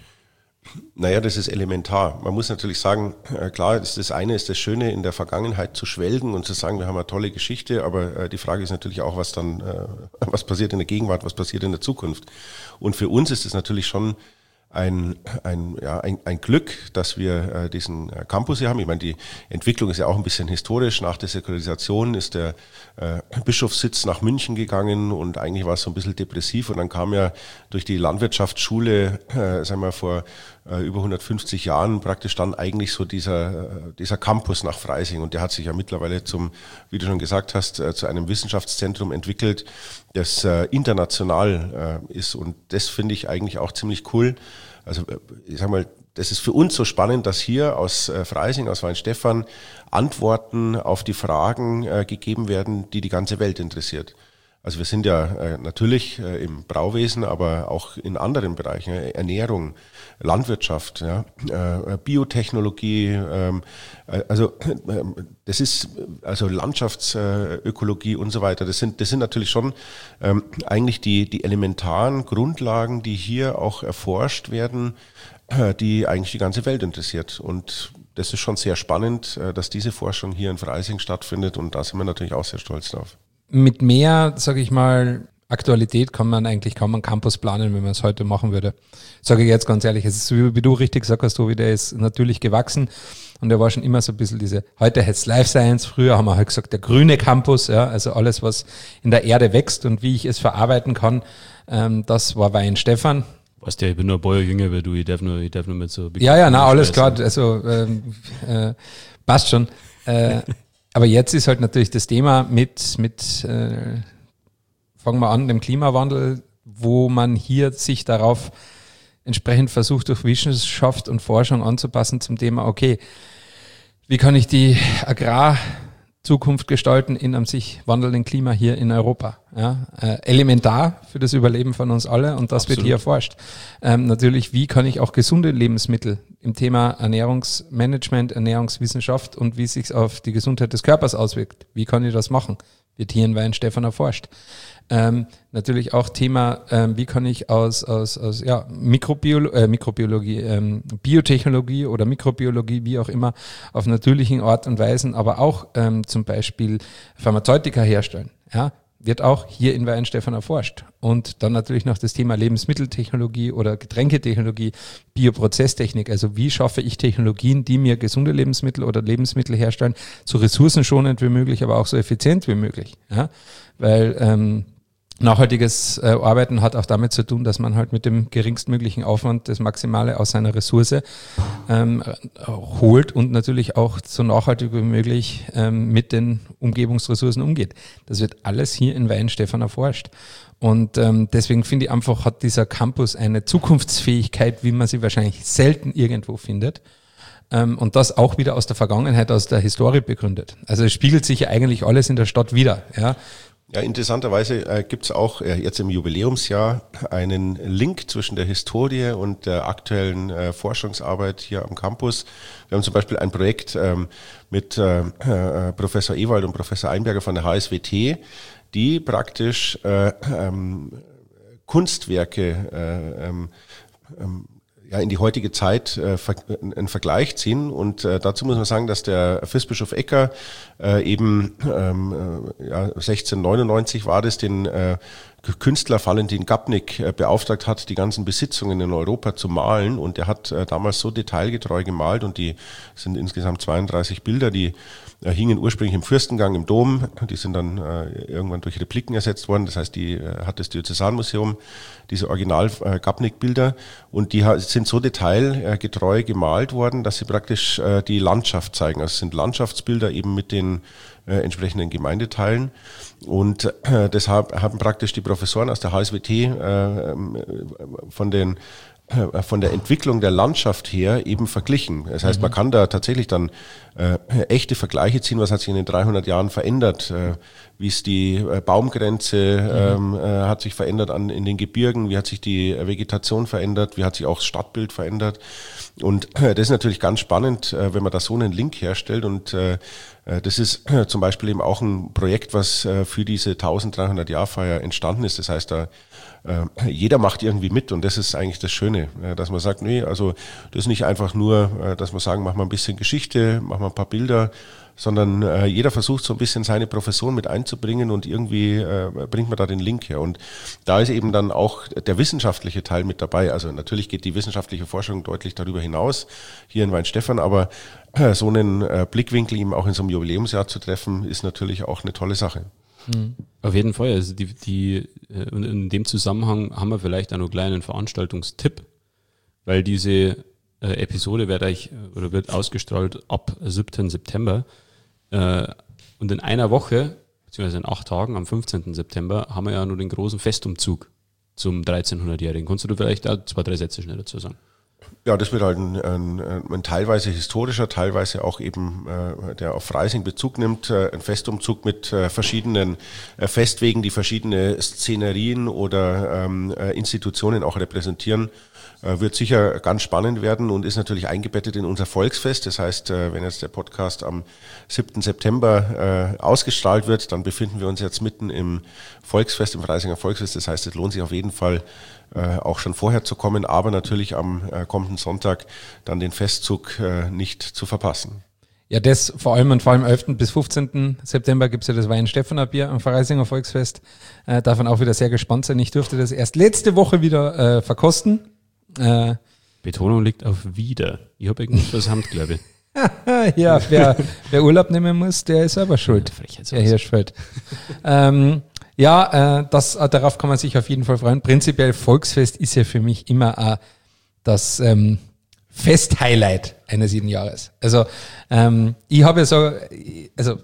Naja, das ist elementar. Man muss natürlich sagen, äh, klar, das, das eine ist das Schöne, in der Vergangenheit zu schwelgen und zu sagen, wir haben eine tolle Geschichte, aber äh, die Frage ist natürlich auch, was dann, äh, was passiert in der Gegenwart, was passiert in der Zukunft. Und für uns ist es natürlich schon ein, ein, ja, ein, ein Glück, dass wir äh, diesen äh, Campus hier haben. Ich meine, die Entwicklung ist ja auch ein bisschen historisch. Nach der Säkularisation ist der äh, Bischofssitz nach München gegangen und eigentlich war es so ein bisschen depressiv. Und dann kam ja durch die Landwirtschaftsschule, äh, sagen wir vor äh, über hundertfünfzig Jahren praktisch dann eigentlich so dieser, äh, dieser Campus nach Freising. Und der hat sich ja mittlerweile zum, wie du schon gesagt hast, äh, zu einem Wissenschaftszentrum entwickelt, das äh, international äh, ist. Und das finde ich eigentlich auch ziemlich cool. Also ich sag mal, das ist für uns so spannend, dass hier aus äh, Freising, aus Weinstephan Antworten auf die Fragen äh, gegeben werden, die die ganze Welt interessiert. Also wir sind ja äh, natürlich äh, im Brauwesen, aber auch in anderen Bereichen, äh, Ernährung, Landwirtschaft, ja, äh, Biotechnologie, ähm, äh, also äh, das ist also Landschaftsökologie und so weiter. Das sind das sind natürlich schon ähm, eigentlich die die elementaren Grundlagen, die hier auch erforscht werden, äh, die eigentlich die ganze Welt interessiert. Und das ist schon sehr spannend, äh, dass diese Forschung hier in Freising stattfindet, und da sind wir natürlich auch sehr stolz drauf. Mit mehr, sage ich mal, Aktualität kann man eigentlich kaum einen Campus planen, wenn man es heute machen würde. Sage ich jetzt ganz ehrlich, es ist, wie, wie du richtig gesagt hast, Tobi, der ist natürlich gewachsen und der war schon immer so ein bisschen diese, heute heißt es Life Science, früher haben wir halt gesagt, der grüne Campus, ja, also alles, was in der Erde wächst und wie ich es verarbeiten kann, ähm, das war Weinstephan. Weißt du, ich bin nur ein paar Jahre jünger, weil du, ich darf nur, ich darf nur mit so... Ja, ja, na, alles klar, also ähm, äh, passt schon. Äh, aber jetzt ist halt natürlich das Thema mit, mit äh, fangen wir an, dem Klimawandel, wo man hier sich darauf entsprechend versucht, durch Wissenschaft und Forschung anzupassen zum Thema, okay, wie kann ich die Agrarzukunft gestalten in einem sich wandelnden Klima hier in Europa? Ja, äh, elementar für das Überleben von uns alle, und das Absolut. Wird hier erforscht. Ähm, natürlich, wie kann ich auch gesunde Lebensmittel im Thema Ernährungsmanagement, Ernährungswissenschaft und wie es sich auf die Gesundheit des Körpers auswirkt, wie kann ich das machen? Wird hier in Weinstephan erforscht. Ähm, natürlich auch Thema, ähm, wie kann ich aus, aus, aus ja, Mikrobiolo- äh, Mikrobiologie, ähm, Biotechnologie oder Mikrobiologie, wie auch immer, auf natürlichen Art und Weisen, aber auch ähm, zum Beispiel Pharmazeutika herstellen. Ja, wird auch hier in Weinstephan erforscht. Und dann natürlich noch das Thema Lebensmitteltechnologie oder Getränketechnologie, Bioprozesstechnik. Also wie schaffe ich Technologien, die mir gesunde Lebensmittel oder Lebensmittel herstellen, so ressourcenschonend wie möglich, aber auch so effizient wie möglich. Ja? Weil ähm, nachhaltiges äh, Arbeiten hat auch damit zu tun, dass man halt mit dem geringstmöglichen Aufwand das Maximale aus seiner Ressource ähm, holt und natürlich auch so nachhaltig wie möglich ähm, mit den Umgebungsressourcen umgeht. Das wird alles hier in Weinstephan erforscht. Und ähm, deswegen finde ich einfach, hat dieser Campus eine Zukunftsfähigkeit, wie man sie wahrscheinlich selten irgendwo findet. ähm, und das auch wieder aus der Vergangenheit, aus der Historie begründet. Also es spiegelt sich ja eigentlich alles in der Stadt wieder. Ja, ja interessanterweise äh, gibt es auch äh, jetzt im Jubiläumsjahr einen Link zwischen der Historie und der aktuellen äh, Forschungsarbeit hier am Campus. Wir haben zum Beispiel ein Projekt ähm, mit äh, äh, Professor Ewald und Professor Einberger von der H S W T, die praktisch äh, ähm, Kunstwerke äh, ähm, ähm, ja, in die heutige Zeit äh, einen Vergleich ziehen. Und äh, dazu muss man sagen, dass der Fürstbischof Ecker äh, eben ähm, äh, ja, sechzehnhundertneunundneunzig war das, den äh, Künstler Valentin Gapnik äh, beauftragt hat, die ganzen Besitzungen in Europa zu malen. Und er hat äh, damals so detailgetreu gemalt und die sind insgesamt zweiunddreißig Bilder, die äh, hingen ursprünglich im Fürstengang im Dom. Die sind dann äh, irgendwann durch Repliken ersetzt worden. Das heißt, die äh, hat das Diözesanmuseum, diese Original-Gapnik-Bilder. Und die sind so detailgetreu gemalt worden, dass sie praktisch äh, die Landschaft zeigen. Also es sind Landschaftsbilder eben mit den äh, entsprechenden Gemeindeteilen. Und äh, deshalb haben praktisch die Professoren aus der H S W T äh, von den von der Entwicklung der Landschaft her eben verglichen. Das heißt, man kann da tatsächlich dann äh, echte Vergleiche ziehen, was hat sich in den dreihundert Jahren verändert, äh, wie ist die äh, Baumgrenze, mhm. äh, hat sich verändert an, in den Gebirgen, wie hat sich die Vegetation verändert, wie hat sich auch das Stadtbild verändert. Und äh, das ist natürlich ganz spannend, äh, wenn man da so einen Link herstellt. Und äh, das ist äh, zum Beispiel eben auch ein Projekt, was äh, für diese dreizehnhundert-Jahr-Feier entstanden ist. Das heißt, da jeder macht irgendwie mit und das ist eigentlich das Schöne, dass man sagt, nee, also das ist nicht einfach nur, dass man sagen, machen wir ein bisschen Geschichte, machen wir ein paar Bilder, sondern äh, jeder versucht so ein bisschen seine Profession mit einzubringen und irgendwie äh, bringt man da den Link her. Und da ist eben dann auch der wissenschaftliche Teil mit dabei. Also natürlich geht die wissenschaftliche Forschung deutlich darüber hinaus, hier in Weinstefan, aber äh, so einen äh, Blickwinkel eben auch in so einem Jubiläumsjahr zu treffen, ist natürlich auch eine tolle Sache. Auf jeden Fall. Also die, die, und in dem Zusammenhang haben wir vielleicht auch noch einen kleinen Veranstaltungstipp, weil diese äh, Episode wird, euch, oder wird ausgestrahlt ab siebten September. Äh, und in einer Woche, beziehungsweise in acht Tagen, am fünfzehnten September, haben wir ja nur den großen Festumzug zum dreizehnhundertjährigen. Kannst du vielleicht auch zwei, drei Sätze schnell dazu sagen? Ja, das wird halt ein, ein, ein teilweise historischer, teilweise auch eben, äh, der auf Freising Bezug nimmt, äh, ein Festumzug mit äh, verschiedenen äh, Festwegen, die verschiedene Szenerien oder ähm, äh, Institutionen auch repräsentieren. Äh, wird sicher ganz spannend werden und ist natürlich eingebettet in unser Volksfest. Das heißt, äh, wenn jetzt der Podcast am siebten September äh, ausgestrahlt wird, dann befinden wir uns jetzt mitten im Volksfest, im Freisinger Volksfest. Das heißt, es lohnt sich auf jeden Fall, Äh, auch schon vorher zu kommen, aber natürlich am äh, kommenden Sonntag dann den Festzug äh, nicht zu verpassen. Ja, das vor allem und vor allem elften bis fünfzehnten September gibt es ja das Weinstefana Bier am Freisinger Volksfest. Äh, darf man auch wieder sehr gespannt sein. Ich durfte das erst letzte Woche wieder äh, verkosten. Äh, Betonung liegt auf wieder. Ich habe irgendwas das Hand, glaube ich. Ja, wer, wer Urlaub nehmen muss, der ist selber schuld. Der Hirschfeld. ähm, Ja, äh, das, äh, darauf kann man sich auf jeden Fall freuen. Prinzipiell Volksfest ist ja für mich immer äh, das ähm, Fest-Highlight eines jeden Jahres. Also ähm, ich habe ja so, also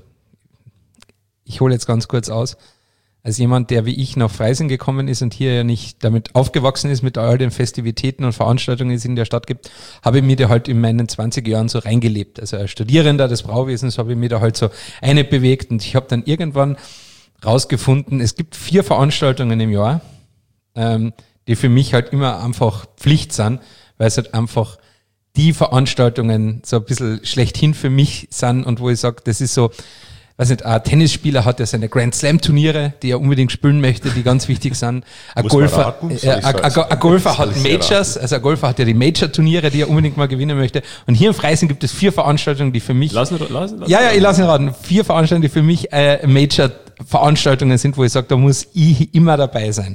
ich hole jetzt ganz kurz aus, als jemand, der wie ich nach Freising gekommen ist und hier ja nicht damit aufgewachsen ist, mit all den Festivitäten und Veranstaltungen, die es in der Stadt gibt, habe ich mir da halt in meinen zwanziger Jahren so reingelebt. Also als Studierender des Brauwesens habe ich mir da halt so eine bewegt und ich habe dann irgendwann rausgefunden, es gibt vier Veranstaltungen im Jahr, ähm, die für mich halt immer einfach Pflicht sind, weil es halt einfach die Veranstaltungen so ein bisschen schlechthin für mich sind und wo ich sage, das ist so, weiß nicht, ein Tennisspieler hat ja seine Grand Slam Turniere, die er unbedingt spielen möchte, die ganz wichtig sind. Ein Golfer, äh, ein, ein, ein Golfer hat Majors, also ein Golfer hat ja die Major-Turniere, die er unbedingt mal gewinnen möchte. Und hier in Freising gibt es vier Veranstaltungen, die für mich... Lass ihn, lass, lass ja, ja, ich lasse ihn raten. Vier Veranstaltungen, die für mich äh, Major-Veranstaltungen sind, wo ich sage, da muss ich immer dabei sein.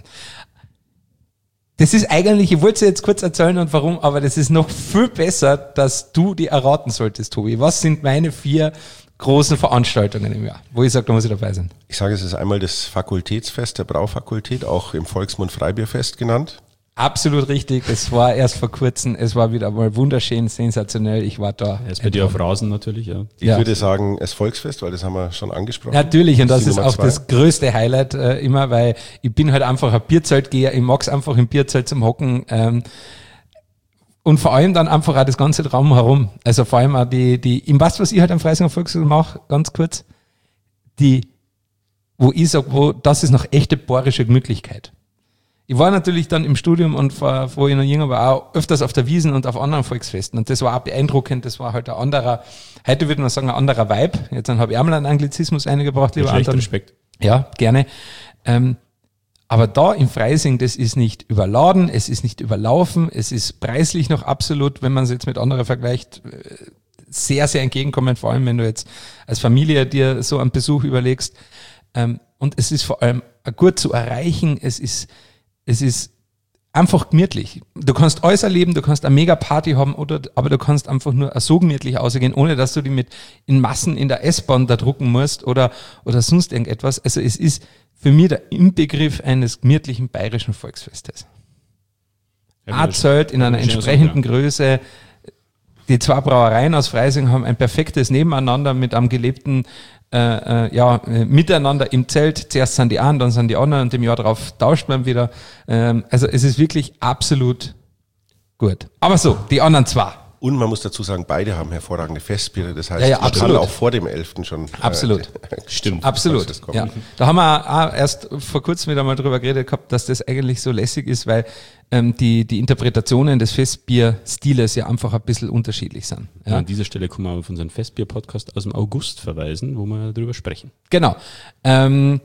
Das ist eigentlich, ich wollte es jetzt kurz erzählen und warum, aber das ist noch viel besser, dass du die erraten solltest, Tobi. Was sind meine vier großen Veranstaltungen im Jahr, wo ich sage, da muss ich dabei sein? Ich sage, es ist einmal das Fakultätsfest der Braufakultät, auch im Volksmund Freibierfest genannt. Absolut richtig, es war erst vor kurzem, es war wieder mal wunderschön, sensationell, ich war da. Er ist bei dir auf Rasen natürlich, ja. Ich ja. würde sagen, das Volksfest, weil das haben wir schon angesprochen. Natürlich, und das, das ist auch zwei. Das größte Highlight äh, immer, weil ich bin halt einfach ein Bierzeltgeher, ich mag es einfach im Bierzelt zum Hocken, ähm, und vor allem dann einfach auch das ganze Drumherum. Also vor allem auch die, die, im was, was ich halt am Freisinger Volkshochschule mache, ganz kurz, die, wo ich sage, wo, das ist noch echte bayerische Gemütlichkeit. Ich war natürlich dann im Studium und vor, wo ich noch jünger war, auch öfters auf der Wiesn und auf anderen Volksfesten. Und das war auch beeindruckend, das war halt ein anderer, heute würde man sagen, ein anderer Vibe. Jetzt habe ich einmal einen Anglizismus eingebracht, lieber Anton. Respekt. Ja, gerne. Ähm, aber da im Freising, das ist nicht überladen, es ist nicht überlaufen, es ist preislich noch absolut, wenn man es jetzt mit anderen vergleicht, sehr, sehr entgegenkommend, vor allem wenn du jetzt als Familie dir so einen Besuch überlegst. Ähm, und es ist vor allem gut zu erreichen, es ist Es ist einfach gemütlich. Du kannst alles erleben, du kannst eine mega Party haben, oder, aber du kannst einfach nur so gemütlich ausgehen, ohne dass du die mit in Massen in der S-Bahn da drucken musst oder, oder sonst irgendetwas. Also es ist für mich der Inbegriff eines gemütlichen bayerischen Volksfestes. Ja, Zelt in einer entsprechenden sagen, ja. Größe. Die zwei Brauereien aus Freising haben ein perfektes Nebeneinander mit einem gelebten Äh, äh, ja, äh, miteinander im Zelt. Zuerst sind die einen, dann sind die anderen und im Jahr darauf tauscht man wieder. Ähm, also es ist wirklich absolut gut. Aber so, die anderen zwei. Und man muss dazu sagen, beide haben hervorragende Festbiere. Das heißt, ja, ja, man kann auch vor dem elften schon. Absolut. Äh, Stimmt. Absolut. Ja. Da haben wir auch erst vor kurzem wieder mal drüber geredet gehabt, dass das eigentlich so lässig ist, weil ähm, die, die Interpretationen des Festbierstiles ja einfach ein bisschen unterschiedlich sind. Ja. Ja, an dieser Stelle können wir auf unseren Festbier-Podcast aus dem August verweisen, wo wir darüber sprechen. Genau. Ähm,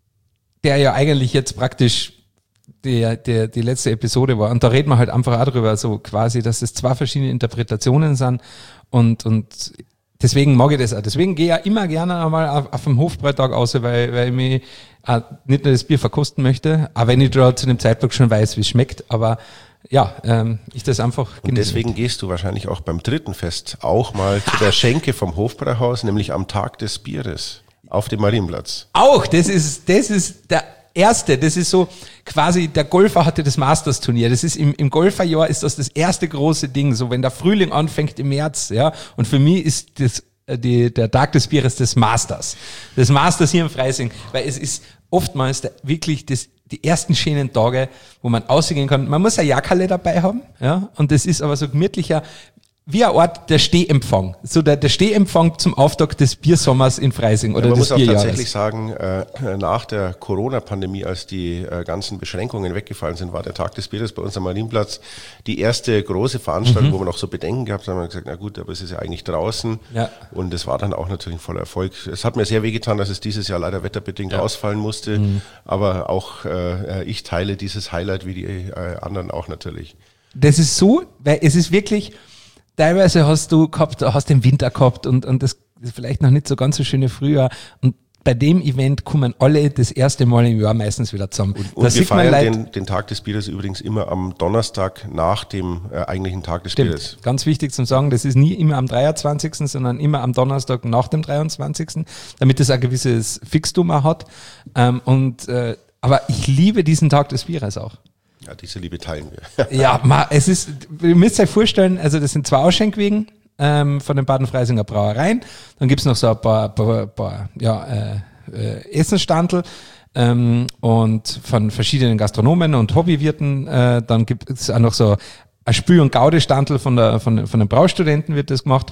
der ja eigentlich jetzt praktisch Der, der, die letzte Episode war. Und da reden wir halt einfach auch drüber, so quasi, dass es zwei verschiedene Interpretationen sind und, und deswegen mag ich das auch. Deswegen gehe ich ja immer gerne einmal auf, auf dem Hofbräutag aus, weil, weil ich mich auch nicht nur das Bier verkosten möchte, auch wenn ich da zu dem Zeitpunkt schon weiß, wie es schmeckt, aber ja, ähm, ich das einfach genieße. Und deswegen gehst du wahrscheinlich auch beim dritten Fest auch mal zu der Schenke vom Hofbräuhaus, nämlich am Tag des Bieres auf dem Marienplatz. Auch, das ist, das ist der Erste, das ist so quasi, der Golfer hatte das Masters-Turnier, das ist im, im Golferjahr ist das das erste große Ding, so wenn der Frühling anfängt im März, ja, und für mich ist das die, der Tag des Bieres des Masters, das Masters hier im Freising, weil es ist oftmals der, wirklich das, die ersten schönen Tage, wo man ausgehen kann, man muss ein Jackerle dabei haben, ja, und das ist aber so gemütlicher, wie ein Ort der Stehempfang. So der, der Stehempfang zum Auftakt des Biersommers in Freising oder ja, man des muss auch Bierjahres. Tatsächlich sagen, äh, nach der Corona-Pandemie, als die äh, ganzen Beschränkungen weggefallen sind, war der Tag des Bieres bei uns am Marienplatz die erste große Veranstaltung, mhm. wo wir noch so Bedenken gehabt haben. Wir haben gesagt, na gut, aber es ist ja eigentlich draußen. Ja. Und es war dann auch natürlich ein voller Erfolg. Es hat mir sehr wehgetan, dass es dieses Jahr leider wetterbedingt ja. ausfallen musste. Mhm. Aber auch äh, ich teile dieses Highlight wie die äh, anderen auch natürlich. Das ist so, weil es ist wirklich... Teilweise hast du gehabt, hast den Winter gehabt und, und das ist vielleicht noch nicht so ganz so schöne Frühjahr. Und bei dem Event kommen alle das erste Mal im Jahr meistens wieder zusammen. Und, und wir feiern den, den Tag des Bieres übrigens immer am Donnerstag nach dem äh, eigentlichen Tag des Stimmt. Bieres. Ganz wichtig zu sagen, das ist nie immer am dreiundzwanzigsten sondern immer am Donnerstag nach dem dreiundzwanzigsten damit es ein gewisses Fixtum auch hat. Ähm, und, äh, aber ich liebe diesen Tag des Bieres auch. Ja, diese Liebe teilen wir. Ja, ma, es ist, ihr müsst euch vorstellen, also das sind zwei Ausschenkwegen ähm, von den Baden-Freisinger Brauereien. Dann gibt's noch so ein paar, paar, paar ja, äh, äh, Essensstandel ähm, und von verschiedenen Gastronomen und Hobbywirten. Äh, dann gibt es auch noch so ein Spül- und Gaudestandel von, der, von, von den Braustudenten wird das gemacht.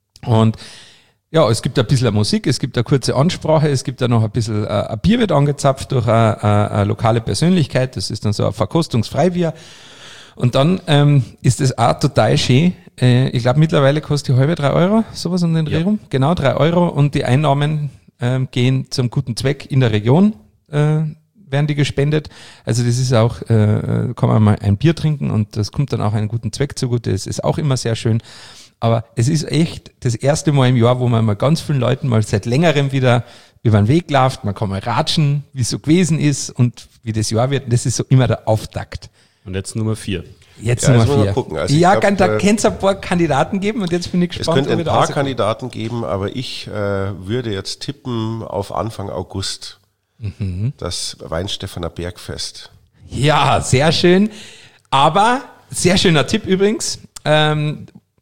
Und ja, es gibt ein bisschen Musik, es gibt eine kurze Ansprache, es gibt da noch ein bisschen, äh, ein Bier wird angezapft durch eine, eine, eine lokale Persönlichkeit, das ist dann so ein Verkostungsfreibier. Und dann ähm, ist das auch total schön. Äh, ich glaube, mittlerweile kostet die halbe drei Euro, sowas um den Dreh rum. Genau, drei Euro und die Einnahmen ähm, gehen zum guten Zweck in der Region, äh, werden die gespendet. Also das ist auch, äh, kann man mal ein Bier trinken und das kommt dann auch einen guten Zweck zugute. Das ist auch immer sehr schön. Aber es ist echt das erste Mal im Jahr, wo man mal ganz vielen Leuten mal seit längerem wieder über den Weg läuft. Man kann mal ratschen, wie es so gewesen ist und wie das Jahr wird. Und das ist so immer der Auftakt. Und jetzt Nummer vier. Jetzt ja, Nummer vier. Gucken. Also ja, glaub, kann, da äh, kann es ein paar Kandidaten geben und jetzt bin ich gespannt. Es könnte ein paar Kandidaten geben, aber ich äh, würde jetzt tippen auf Anfang August. Mhm. Das Weinstephaner Bergfest. Ja, sehr schön. Aber, sehr schöner Tipp übrigens. Ähm,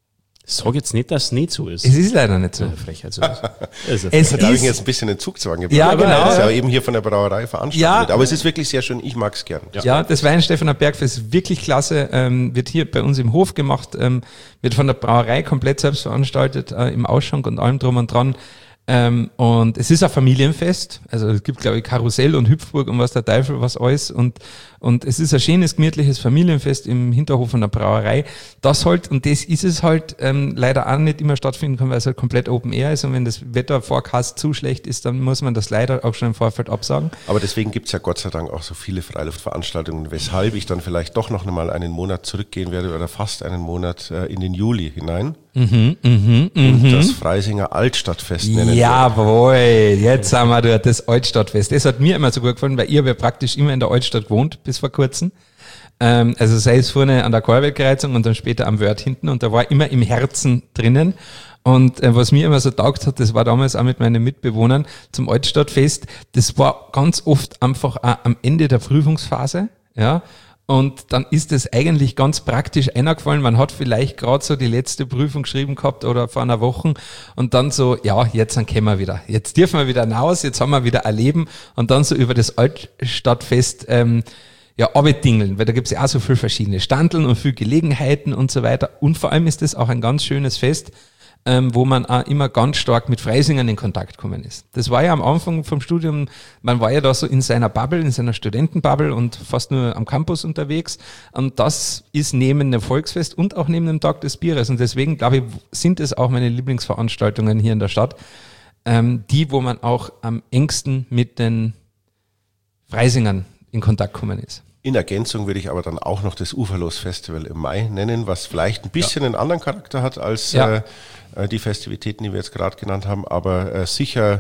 Sag jetzt nicht, dass es nicht so ist. Es ist leider nicht so. Ja, Frechheit sowas. Es Da habe ich ist, jetzt ein bisschen den Zugzwang gebracht. Ja, genau. Das ist ja eben hier von der Brauerei veranstaltet. Ja. wird. Aber es ist wirklich sehr schön. Ich mag es gern. ja, das Weinstephaner Bergfest ist wirklich klasse, ähm, wird hier bei uns im Hof gemacht, ähm, wird von der Brauerei komplett selbst veranstaltet, äh, im Ausschank und allem drum und dran. Ähm, und es ist ein Familienfest, also es gibt, glaube ich, Karussell und Hüpfburg und was der Teufel, was alles. Und, und es ist ein schönes, gemütliches Familienfest im Hinterhof von der Brauerei. Das halt, und das ist es halt, ähm, leider auch nicht immer stattfinden kann, weil es halt komplett Open Air ist. Und wenn das Wetterforecast zu schlecht ist, dann muss man das leider auch schon im Vorfeld absagen. Aber deswegen gibt es ja Gott sei Dank auch so viele Freiluftveranstaltungen, weshalb ich dann vielleicht doch noch mal einen Monat zurückgehen werde oder fast einen Monat äh, in den Juli hinein. Mhm, mhm, Und mhm. das Freisinger Altstadtfest nennen. Jawohl, jetzt haben wir dort das Altstadtfest. Das hat mir immer so gut gefallen, weil ich habe ja praktisch immer in der Altstadt gewohnt, bis vor kurzem. Ähm, also sei es vorne an der Karlweg-Kreuzung und dann später am Wörth hinten und da war immer im Herzen drinnen. Und äh, was mir immer so taugt hat, das war damals auch mit meinen Mitbewohnern zum Altstadtfest, das war ganz oft einfach auch am Ende der Prüfungsphase, ja. Und dann ist es eigentlich ganz praktisch eingefallen. Man hat vielleicht gerade so die letzte Prüfung geschrieben gehabt oder vor einer Woche und dann so, ja, jetzt dann können wir wieder. Jetzt dürfen wir wieder hinaus, jetzt haben wir wieder erleben und dann so über das Altstadtfest ähm, ja, abdingeln, weil da gibt's ja auch so viel verschiedene Standeln und viel Gelegenheiten und so weiter. Und vor allem ist das auch ein ganz schönes Fest, ähm, wo man auch immer ganz stark mit Freisingern in Kontakt gekommen ist. Das war ja am Anfang vom Studium, man war ja da so in seiner Bubble, in seiner Studentenbubble und fast nur am Campus unterwegs. Und das ist neben dem Volksfest und auch neben dem Tag des Bieres. Und deswegen, glaube ich, sind es auch meine Lieblingsveranstaltungen hier in der Stadt, ähm, die, wo man auch am engsten mit den Freisingern in Kontakt gekommen ist. In Ergänzung würde ich aber dann auch noch das Uferlos-Festival im Mai nennen, was vielleicht ein bisschen ja. einen anderen Charakter hat als ja. äh, die Festivitäten, die wir jetzt gerade genannt haben, aber äh, sicher,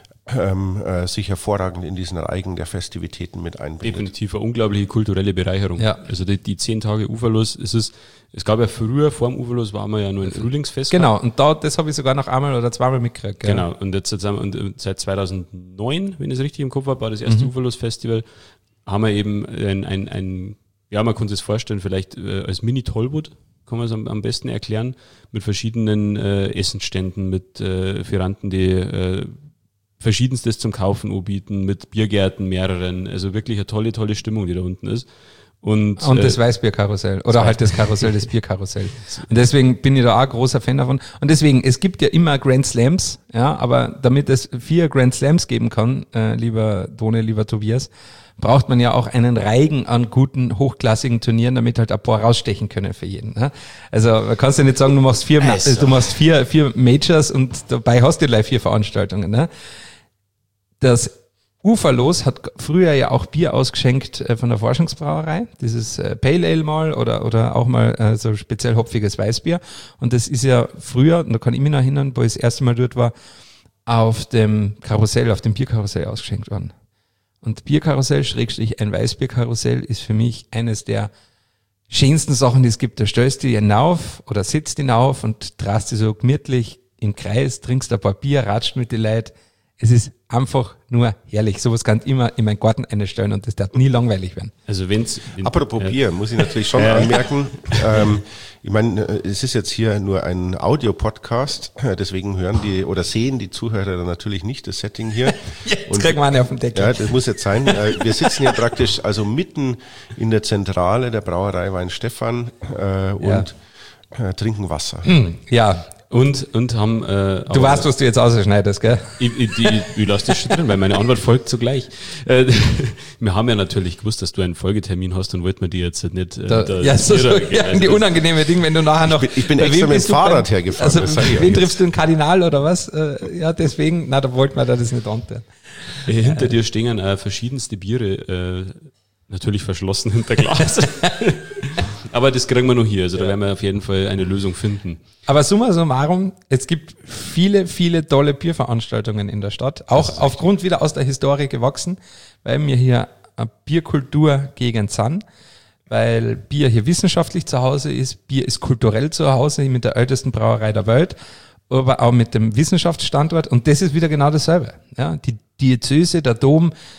ähm, äh, sich hervorragend in diesen Reigen der Festivitäten mit einbindet. Definitiv eine unglaubliche kulturelle Bereicherung. Ja. Also die, die zehn Tage Uferlos, es ist, es gab ja früher, vor dem Uferlos waren wir ja nur ein Frühlingsfest. Genau, und da, das habe ich sogar noch einmal oder zweimal mitgekriegt. Gell? Genau, und jetzt zusammen, und seit zweitausendneun, wenn ich es richtig im Kopf habe, war das erste mhm. Uferlos-Festival, haben wir eben ein, ein, ein, ja, man kann sich das vorstellen, vielleicht äh, als Mini-Tollwood, kann man es am, am besten erklären, mit verschiedenen äh, Essensständen, mit äh, Fieranten, die äh, Verschiedenstes zum Kaufen anbieten, mit Biergärten, mehreren, also wirklich eine tolle, tolle Stimmung, die da unten ist. Und, und äh, das Weißbierkarussell oder halt das Karussell, das Bierkarussell. Und deswegen bin ich da auch großer Fan davon. Und deswegen, es gibt ja immer Grand Slams, ja, aber damit es vier Grand Slams geben kann, äh, lieber Tone, lieber Tobias, braucht man ja auch einen Reigen an guten, hochklassigen Turnieren, damit halt ein paar rausstechen können für jeden. Ne? Also man kannst ja nicht sagen, du machst vier, also. du machst vier, vier Majors und dabei hast du gleich vier Veranstaltungen. Ne? Das Uferlos hat früher ja auch Bier ausgeschenkt äh, von der Forschungsbrauerei, dieses äh, Pale Ale mal oder oder auch mal äh, so speziell hopfiges Weißbier. Und das ist ja früher, und da kann ich mich noch erinnern, wo ich das erste Mal dort war, auf dem Karussell, auf dem Bierkarussell ausgeschenkt worden. Und Bierkarussell, Schrägstrich ein Weißbierkarussell, ist für mich eines der schönsten Sachen, die es gibt. Da stellst du dich hinauf oder sitzt hinauf und drehst dich so gemütlich im Kreis, trinkst ein paar Bier, ratscht mit den Leuten. Es ist einfach nur herrlich. Sowas kann ich immer in meinen Garten einstellen und das darf nie langweilig werden. Also wenn's, wenn, Apropos äh, Bier, muss ich natürlich schon anmerken. Ähm, ich meine, es ist jetzt hier nur ein Audio-Podcast, deswegen hören die oder sehen die Zuhörer natürlich nicht das Setting hier. Jetzt und, kriegen wir eine auf den Deckel. Ja, das muss jetzt sein. Wir sitzen ja praktisch also mitten in der Zentrale der Brauerei Weinstephan äh, und ja. äh, trinken Wasser. Ja. Und, und haben... Äh, du weißt, was du jetzt ausschneidest, gell? Ich, ich, ich, ich lasse das schon drin, weil meine Antwort folgt zugleich. Äh, wir haben ja natürlich gewusst, dass du einen Folgetermin hast und wollten wir die jetzt nicht... Äh, da, da ja, so, so ja, die unangenehme Ding, wenn du nachher noch... Ich bin, ich bin extra mit dem Fahrrad hergefahren. Also, wen triffst du, einen Kardinal oder was? Äh, ja, deswegen, na, da wollten wir da das nicht antun. Äh, hinter äh, dir stehen äh, verschiedenste Biere, äh, natürlich verschlossen hinter Glas. Aber das kriegen wir noch hier, also ja. Da werden wir auf jeden Fall eine Lösung finden. Aber summa summarum, es gibt viele, viele tolle Bierveranstaltungen in der Stadt, auch aufgrund wieder aus der Historie gewachsen, weil wir hier eine Bierkultur gegen sind, weil Bier hier wissenschaftlich zu Hause ist, Bier ist kulturell zu Hause mit der ältesten Brauerei der Welt, aber auch mit dem Wissenschaftsstandort und das ist wieder genau dasselbe. Ja, die Diözese, der Dom,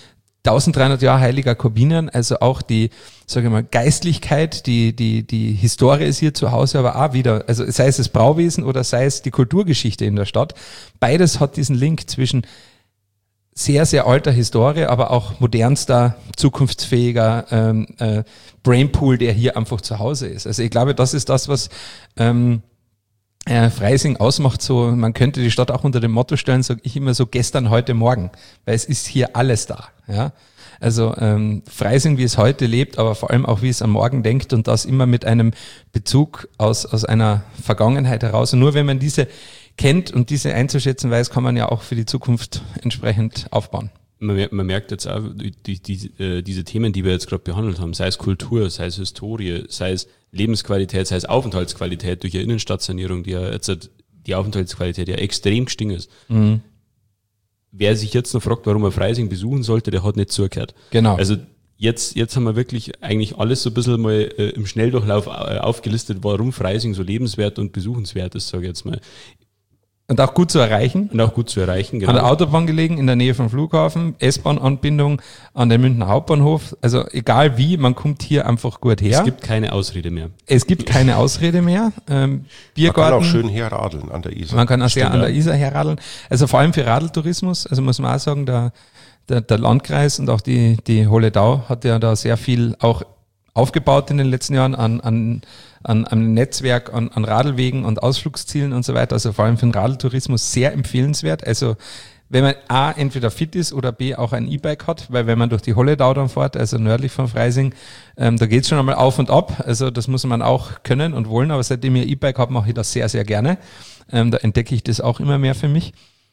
dreizehnhundert Jahre heiliger Korbinian, also auch die, sage ich mal, Geistlichkeit, die, die, die Historie ist hier zu Hause aber auch wieder, also sei es das Brauwesen oder sei es die Kulturgeschichte in der Stadt, beides hat diesen Link zwischen sehr, sehr alter Historie, aber auch modernster, zukunftsfähiger ähm, äh, Brainpool, der hier einfach zu Hause ist. Also ich glaube, das ist das, was ähm, äh, Freising ausmacht. So, man könnte die Stadt auch unter dem Motto stellen, sage ich immer so, gestern, heute, morgen, weil es ist hier alles da. Ja, also ähm, Freising, wie es heute lebt, aber vor allem auch, wie es am Morgen denkt und das immer mit einem Bezug aus aus einer Vergangenheit heraus. Und nur wenn man diese kennt und diese einzuschätzen weiß, kann man ja auch für die Zukunft entsprechend aufbauen. Man, man merkt jetzt auch, die, die, die, diese Themen, die wir jetzt gerade behandelt haben, sei es Kultur, sei es Historie, sei es Lebensqualität, sei es Aufenthaltsqualität durch eine Innenstadtsanierung, die ja jetzt die Aufenthaltsqualität ja extrem gestiegen ist. Mhm. Wer sich jetzt noch fragt, warum er Freising besuchen sollte, der hat nicht zugehört. Genau. Also jetzt, jetzt haben wir wirklich eigentlich alles so ein bisschen mal äh, im Schnelldurchlauf äh, aufgelistet, warum Freising so lebenswert und besuchenswert ist, sage ich jetzt mal. Und auch gut zu erreichen. Und auch gut zu erreichen, genau. An der Autobahn gelegen, in der Nähe vom Flughafen, S-Bahn-Anbindung an den Münchner Hauptbahnhof. Also egal wie, man kommt hier einfach gut her. Es gibt keine Ausrede mehr. Es gibt keine Ausrede mehr. Ähm, Biergarten. Man kann auch schön herradeln an der Isar. Man kann auch sehr an der Isar herradeln. Also vor allem für Radeltourismus, also muss man auch sagen, der, der, der Landkreis und auch die, die Holledau hat ja da sehr viel auch aufgebaut in den letzten Jahren an, an, an einem Netzwerk, an, an Radlwegen und Ausflugszielen und so weiter. Also vor allem für den Radeltourismus sehr empfehlenswert. Also wenn man A, entweder fit ist oder B, auch ein E-Bike hat, weil wenn man durch die Holledau dann fährt, also nördlich von Freising, ähm, da geht's schon einmal auf und ab. Also das muss man auch können und wollen. Aber seitdem ich E-Bike habe, mache ich das sehr, sehr gerne. Ähm, da entdecke ich das auch immer mehr für mich.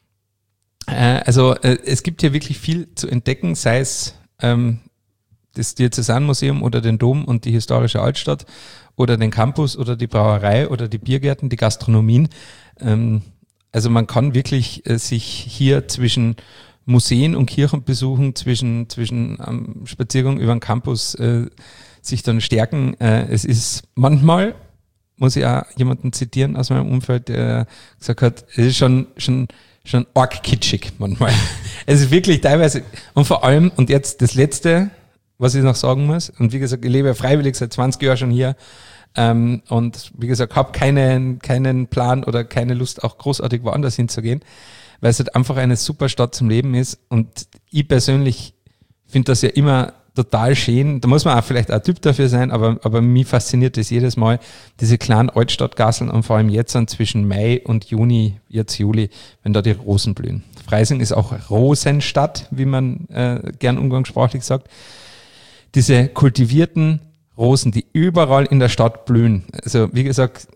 Äh, also äh, es gibt hier wirklich viel zu entdecken, sei es ähm, das Diözesanmuseum oder den Dom und die historische Altstadt oder den Campus oder die Brauerei oder die Biergärten, die Gastronomien. Ähm, also man kann wirklich äh, sich hier zwischen Museen und Kirchen besuchen, zwischen zwischen ähm, Spaziergang über den Campus äh, sich dann stärken. Äh, es ist manchmal, muss ich auch jemanden zitieren aus meinem Umfeld, der gesagt hat, es ist schon schon schon arg kitschig manchmal. Es ist wirklich teilweise, und vor allem, und jetzt das Letzte, was ich noch sagen muss, und wie gesagt, ich lebe ja freiwillig seit zwanzig Jahren schon hier, ähm, und wie gesagt, habe keinen, keinen Plan oder keine Lust, auch großartig woanders hinzugehen, weil es halt einfach eine super Stadt zum Leben ist, und ich persönlich finde das ja immer total schön, da muss man auch vielleicht ein Typ dafür sein, aber, aber mich fasziniert das jedes Mal, diese kleinen Altstadtgasseln, und vor allem jetzt dann zwischen Mai und Juni, jetzt Juli, wenn da die Rosen blühen. Freising ist auch Rosenstadt, wie man äh, gern umgangssprachlich sagt. Diese kultivierten Rosen, die überall in der Stadt blühen. Also wie gesagt,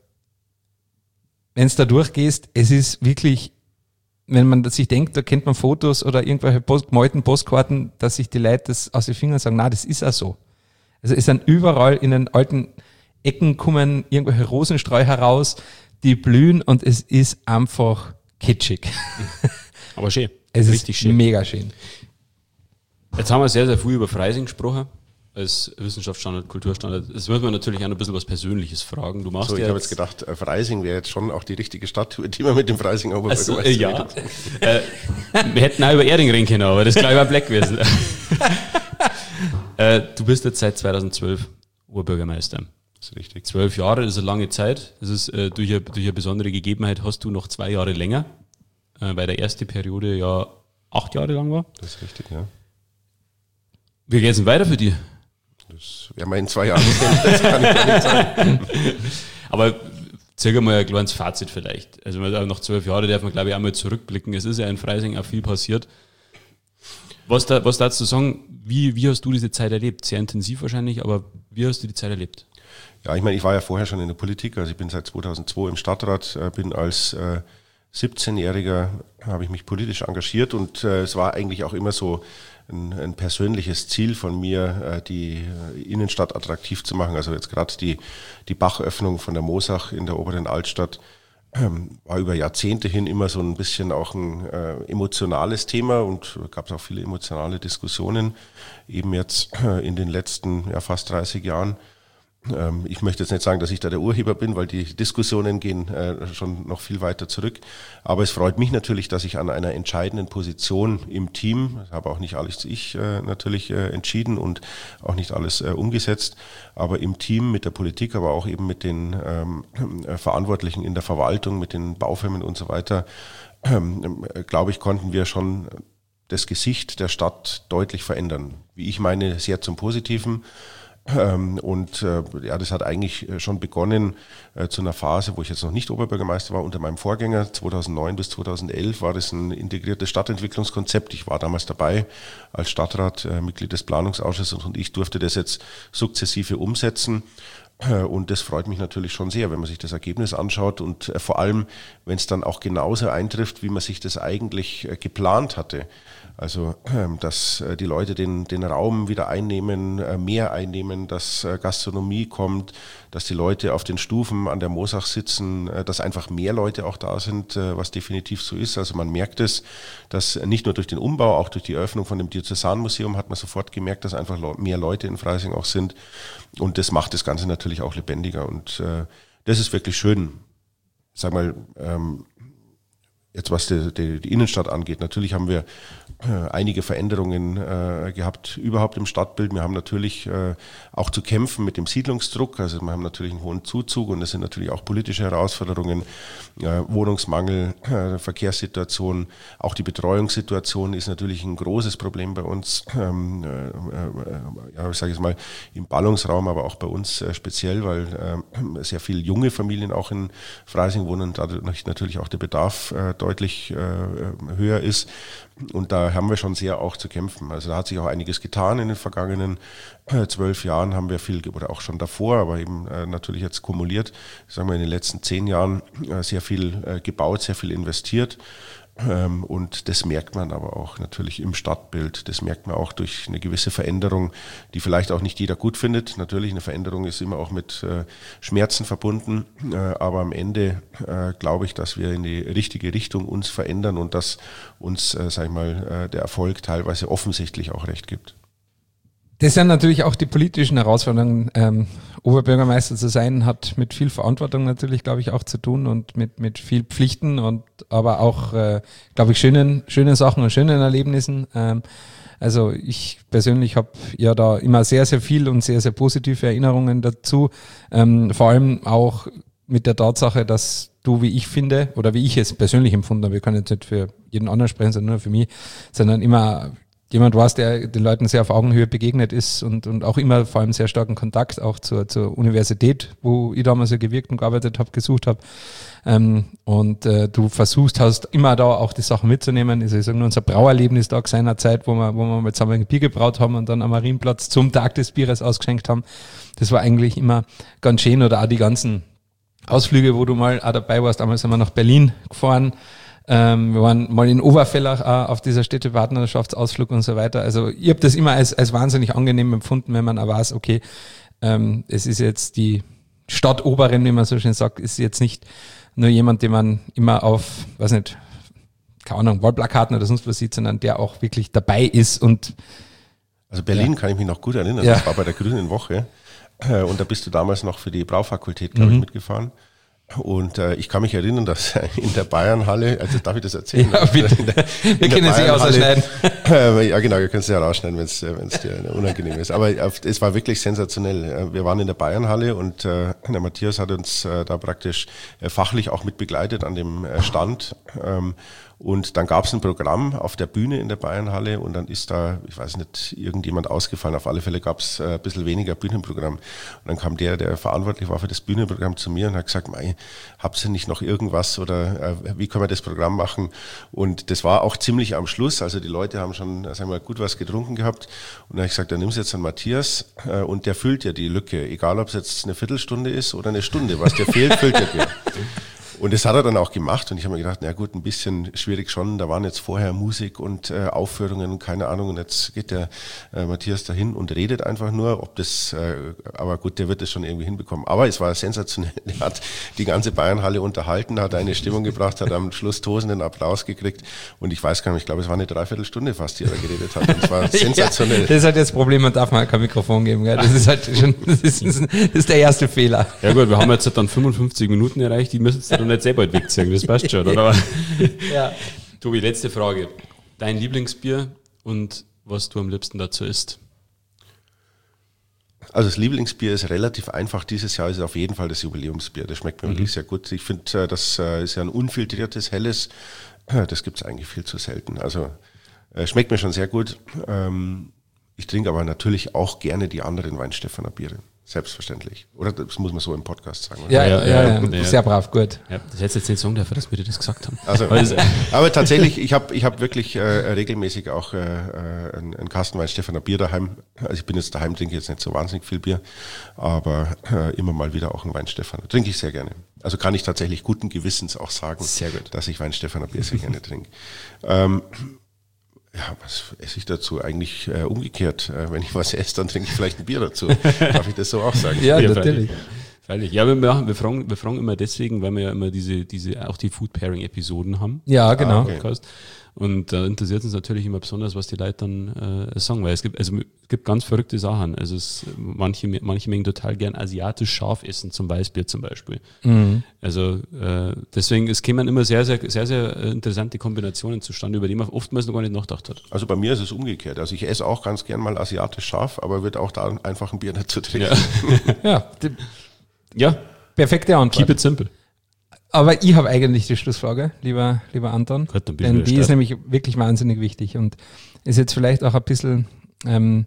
wenn es da durchgehst, es ist wirklich, wenn man sich denkt, da kennt man Fotos oder irgendwelche Post, gemalten Postkarten, dass sich die Leute das aus den Fingern sagen, na, das ist auch so. Also es sind überall in den alten Ecken kommen irgendwelche Rosensträucher raus, die blühen, und es ist einfach kitschig. Aber schön. Es Richtig ist schön. Mega schön. Jetzt haben wir sehr, sehr viel über Freising gesprochen, als Wissenschaftsstandard, Kulturstandard. Jetzt müssen wir natürlich auch noch ein bisschen was Persönliches fragen. Du machst so, ich ja habe jetzt gedacht, Freising wäre jetzt schon auch die richtige Stadt, die man mit dem Freising Oberbürgermeister also, äh, ja. äh, wir hätten auch über Erding reden können, aber das ist gleich war Black gewesen. äh, du bist jetzt seit zweitausendzwölf Oberbürgermeister. Das ist richtig. Zwölf Jahre, das ist eine lange Zeit. Das ist äh, durch, eine, durch eine besondere Gegebenheit hast du noch zwei Jahre länger, äh, weil der erste Periode ja acht Jahre lang war. Das ist richtig, ja. Wie geht's denn weiter für dich? Das werden wir in zwei Jahren sehen, das kann ich gar nicht sagen. Aber circa mal ein kleines Fazit vielleicht. Also nach zwölf Jahren darf man, glaube ich, auch mal zurückblicken. Es ist ja in Freising auch viel passiert. Was da, was dazu sagen, wie, wie hast du diese Zeit erlebt? Sehr intensiv wahrscheinlich, aber wie hast du die Zeit erlebt? Ja, ich meine, ich war ja vorher schon in der Politik, also ich bin seit zweitausendzwei im Stadtrat, bin als äh, siebzehnjähriger, habe ich mich politisch engagiert, und äh, es war eigentlich auch immer so ein, ein persönliches Ziel von mir, äh, die äh, Innenstadt attraktiv zu machen. Also jetzt gerade die, die Bachöffnung von der Moosach in der oberen Altstadt ähm, war über Jahrzehnte hin immer so ein bisschen auch ein äh, emotionales Thema, und gab es auch viele emotionale Diskussionen, eben jetzt äh, in den letzten ja, fast dreißig Jahren. ähm, ich möchte jetzt nicht sagen, dass ich da der Urheber bin, weil die Diskussionen gehen äh, schon noch viel weiter zurück. Aber es freut mich natürlich, dass ich an einer entscheidenden Position im Team, habe auch nicht alles ich äh, natürlich äh, entschieden und auch nicht alles äh, umgesetzt, aber im Team mit der Politik, aber auch eben mit den ähm, äh, Verantwortlichen in der Verwaltung, mit den Baufirmen und so weiter, ähm, äh, glaube ich, konnten wir schon das Gesicht der Stadt deutlich verändern. Wie ich meine, sehr zum Positiven. Und äh, ja, das hat eigentlich schon begonnen äh, zu einer Phase, wo ich jetzt noch nicht Oberbürgermeister war. Unter meinem Vorgänger zweitausendneun bis zweitausendelf war das ein integriertes Stadtentwicklungskonzept. Ich war damals dabei als Stadtrat, äh, Mitglied des Planungsausschusses, und ich durfte das jetzt sukzessive umsetzen. Und das freut mich natürlich schon sehr, wenn man sich das Ergebnis anschaut und vor allem, wenn es dann auch genauso eintrifft, wie man sich das eigentlich geplant hatte. Also, dass die Leute den, den Raum wieder einnehmen, mehr einnehmen, dass Gastronomie kommt, dass die Leute auf den Stufen an der Moosach sitzen, dass einfach mehr Leute auch da sind, was definitiv so ist. Also man merkt es, dass nicht nur durch den Umbau, auch durch die Eröffnung von dem Diözesanmuseum hat man sofort gemerkt, dass einfach mehr Leute in Freising auch sind. Und das macht das Ganze natürlich auch lebendiger. Und äh, das ist wirklich schön. Sag mal, ähm, jetzt was die, die, die Innenstadt angeht, natürlich haben wir äh, einige Veränderungen äh, gehabt überhaupt im Stadtbild. Wir haben natürlich äh, auch zu kämpfen mit dem Siedlungsdruck. Also wir haben natürlich einen hohen Zuzug und es sind natürlich auch politische Herausforderungen, äh, Wohnungsmangel, äh, Verkehrssituation, auch die Betreuungssituation ist natürlich ein großes Problem bei uns. Ähm, äh, äh, ja, ich sage jetzt mal im Ballungsraum, aber auch bei uns äh, speziell, weil äh, sehr viele junge Familien auch in Freising wohnen, dadurch natürlich auch der Bedarf äh, deutlich äh, höher ist. Und da haben wir schon sehr auch zu kämpfen. Also da hat sich auch einiges getan in den vergangenen äh, zwölf Jahren, haben wir viel, oder auch schon davor, aber eben äh, natürlich jetzt kumuliert, sagen wir in den letzten zehn Jahren äh, sehr viel äh, gebaut, sehr viel investiert. Ähm, und das merkt man aber auch natürlich im Stadtbild. Das merkt man auch durch eine gewisse Veränderung, die vielleicht auch nicht jeder gut findet. Natürlich, eine Veränderung ist immer auch mit äh, Schmerzen verbunden. Äh, aber am Ende äh, glaube ich, dass wir in die richtige Richtung uns verändern und dass uns, äh, sag ich mal, äh, der Erfolg teilweise offensichtlich auch recht gibt. Das sind natürlich auch die politischen Herausforderungen. Ähm, Oberbürgermeister zu sein, hat mit viel Verantwortung natürlich, glaube ich, auch zu tun und mit mit viel Pflichten und aber auch, äh, glaube ich, schönen schönen Sachen und schönen Erlebnissen. Ähm, also ich persönlich habe ja da immer sehr, sehr viel und sehr, sehr positive Erinnerungen dazu. Ähm, vor allem auch mit der Tatsache, dass du, wie ich finde, oder wie ich es persönlich empfunden habe, wir können jetzt nicht für jeden anderen sprechen, sondern nur für mich, sondern immer jemand warst, der den Leuten sehr auf Augenhöhe begegnet ist und, und auch immer vor allem sehr starken Kontakt auch zur, zur Universität, wo ich damals ja gewirkt und gearbeitet habe, gesucht habe. Ähm, und äh, du versuchst hast, immer da auch die Sachen mitzunehmen. Also ich sage nur, unser Brauerlebnis da seiner Zeit, wo wir, wo wir mal zusammen ein Bier gebraut haben und dann am Marienplatz zum Tag des Bieres ausgeschenkt haben. Das war eigentlich immer ganz schön. Oder auch die ganzen Ausflüge, wo du mal auch dabei warst. Damals sind wir nach Berlin gefahren. Ähm, wir waren mal in Oberfellach äh, auf dieser Städtepartnerschaftsausflug und so weiter. Also ich habe das immer als, als wahnsinnig angenehm empfunden, wenn man auch weiß, okay, ähm, es ist jetzt die Stadtoberin, wie man so schön sagt, ist jetzt nicht nur jemand, den man immer auf, weiß nicht, keine Ahnung, Wahlplakaten oder sonst was sieht, sondern der auch wirklich dabei ist. Und also Berlin ja. kann ich mich noch gut erinnern. Ja. Ich war bei der Grünen Woche äh, und da bist du damals noch für die Braufakultät, glaube mhm. ich, mitgefahren. Und äh, ich kann mich erinnern, dass in der Bayernhalle, also darf ich das erzählen? Ja, bitte. In der, in wir können es eh ausschneiden. Äh, ja, genau, wir können es ja rausschneiden, wenn es dir unangenehm ist. Aber äh, es war wirklich sensationell. Wir waren in der Bayernhalle und äh, der Matthias hat uns äh, da praktisch äh, fachlich auch mit begleitet an dem äh, Stand. Ähm, Und dann gab es ein Programm auf der Bühne in der Bayernhalle und dann ist da, ich weiß nicht, irgendjemand ausgefallen. Auf alle Fälle gab es ein bisschen weniger Bühnenprogramm. Und dann kam der, der verantwortlich war für das Bühnenprogramm, zu mir und hat gesagt, mei, habt ihr nicht noch irgendwas oder äh, wie können wir das Programm machen? Und das war auch ziemlich am Schluss. Also die Leute haben schon, sagen wir mal, gut was getrunken gehabt. Und dann habe ich gesagt, dann nimmst du jetzt einen Matthias äh, und der füllt ja die Lücke. Egal, ob es jetzt eine Viertelstunde ist oder eine Stunde. Was dir fehlt, füllt er dir. Und das hat er dann auch gemacht und ich habe mir gedacht, na gut, ein bisschen schwierig schon, da waren jetzt vorher Musik und äh, Aufführungen und keine Ahnung und jetzt geht der äh, Matthias dahin und redet einfach nur, ob das, äh, aber gut, der wird das schon irgendwie hinbekommen. Aber es war sensationell, er hat die ganze Bayernhalle unterhalten, hat eine Stimmung gebracht, hat am Schluss tosenden Applaus gekriegt und ich weiß gar nicht, ich glaube, es war eine Dreiviertelstunde fast, die er geredet hat und es war sensationell. Ja, das ist halt das Problem, man darf mal kein Mikrofon geben, gell? Das ist halt schon, das ist, das ist der erste Fehler. Ja gut, wir haben jetzt dann fünfundfünfzig Minuten erreicht, die müssen es dann nicht selber wegziehen, das passt schon, oder? Ja. Tobi, letzte Frage. Dein Lieblingsbier und was du am liebsten dazu isst? Also das Lieblingsbier ist relativ einfach. Dieses Jahr ist es auf jeden Fall das Jubiläumsbier. Das schmeckt mir mhm. wirklich sehr gut. Ich finde, das ist ja ein unfiltriertes, helles. Das gibt es eigentlich viel zu selten. Also schmeckt mir schon sehr gut. Ich trinke aber natürlich auch gerne die anderen Weinstephaner Biere. Selbstverständlich. Oder das muss man so im Podcast sagen. Ja, ja, ja, ja, ja. Sehr brav, gut. Ja, das hättest jetzt nicht sagen dürfen, dass wir dir das gesagt haben. Also, aber tatsächlich, ich habe ich hab wirklich äh, regelmäßig auch äh, einen, einen Kasten Weinstephaner Bier daheim. Also ich bin jetzt daheim, trinke jetzt nicht so wahnsinnig viel Bier, aber äh, immer mal wieder auch einen Weinstephaner. Trinke ich sehr gerne. Also kann ich tatsächlich guten Gewissens auch sagen, sehr gut, dass ich Weinstephaner Bier sehr gerne trinke. Ähm, Ja, was esse ich dazu? Eigentlich äh, umgekehrt. Äh, wenn ich was esse, dann trinke ich vielleicht ein Bier dazu. Darf ich das so auch sagen? Ja, ja natürlich. Freilich. Ja, wir, machen, wir, fragen, wir fragen immer deswegen, weil wir ja immer diese, diese auch die Food-Pairing-Episoden haben. Ja, genau. Okay. Podcast. Und da äh, interessiert uns natürlich immer besonders, was die Leute dann äh, sagen, weil es gibt, also es gibt ganz verrückte Sachen. Also es, manche, manche mengen total gern asiatisch scharf essen, zum Weißbier zum Beispiel. Mhm. Also äh, deswegen, es kämen immer sehr, sehr, sehr, sehr interessante Kombinationen zustande, über die man oftmals noch gar nicht nachgedacht hat. Also bei mir ist es umgekehrt. Also ich esse auch ganz gern mal asiatisch scharf, aber würde auch da einfach ein Bier dazu trinken. Ja, ja, die, ja. Perfekte Antwort. Keep it simple. Aber ich habe eigentlich die Schlussfrage, lieber, lieber Anton, Gott, dann denn die ist nämlich wirklich wahnsinnig wichtig und ist jetzt vielleicht auch ein bisschen, ähm,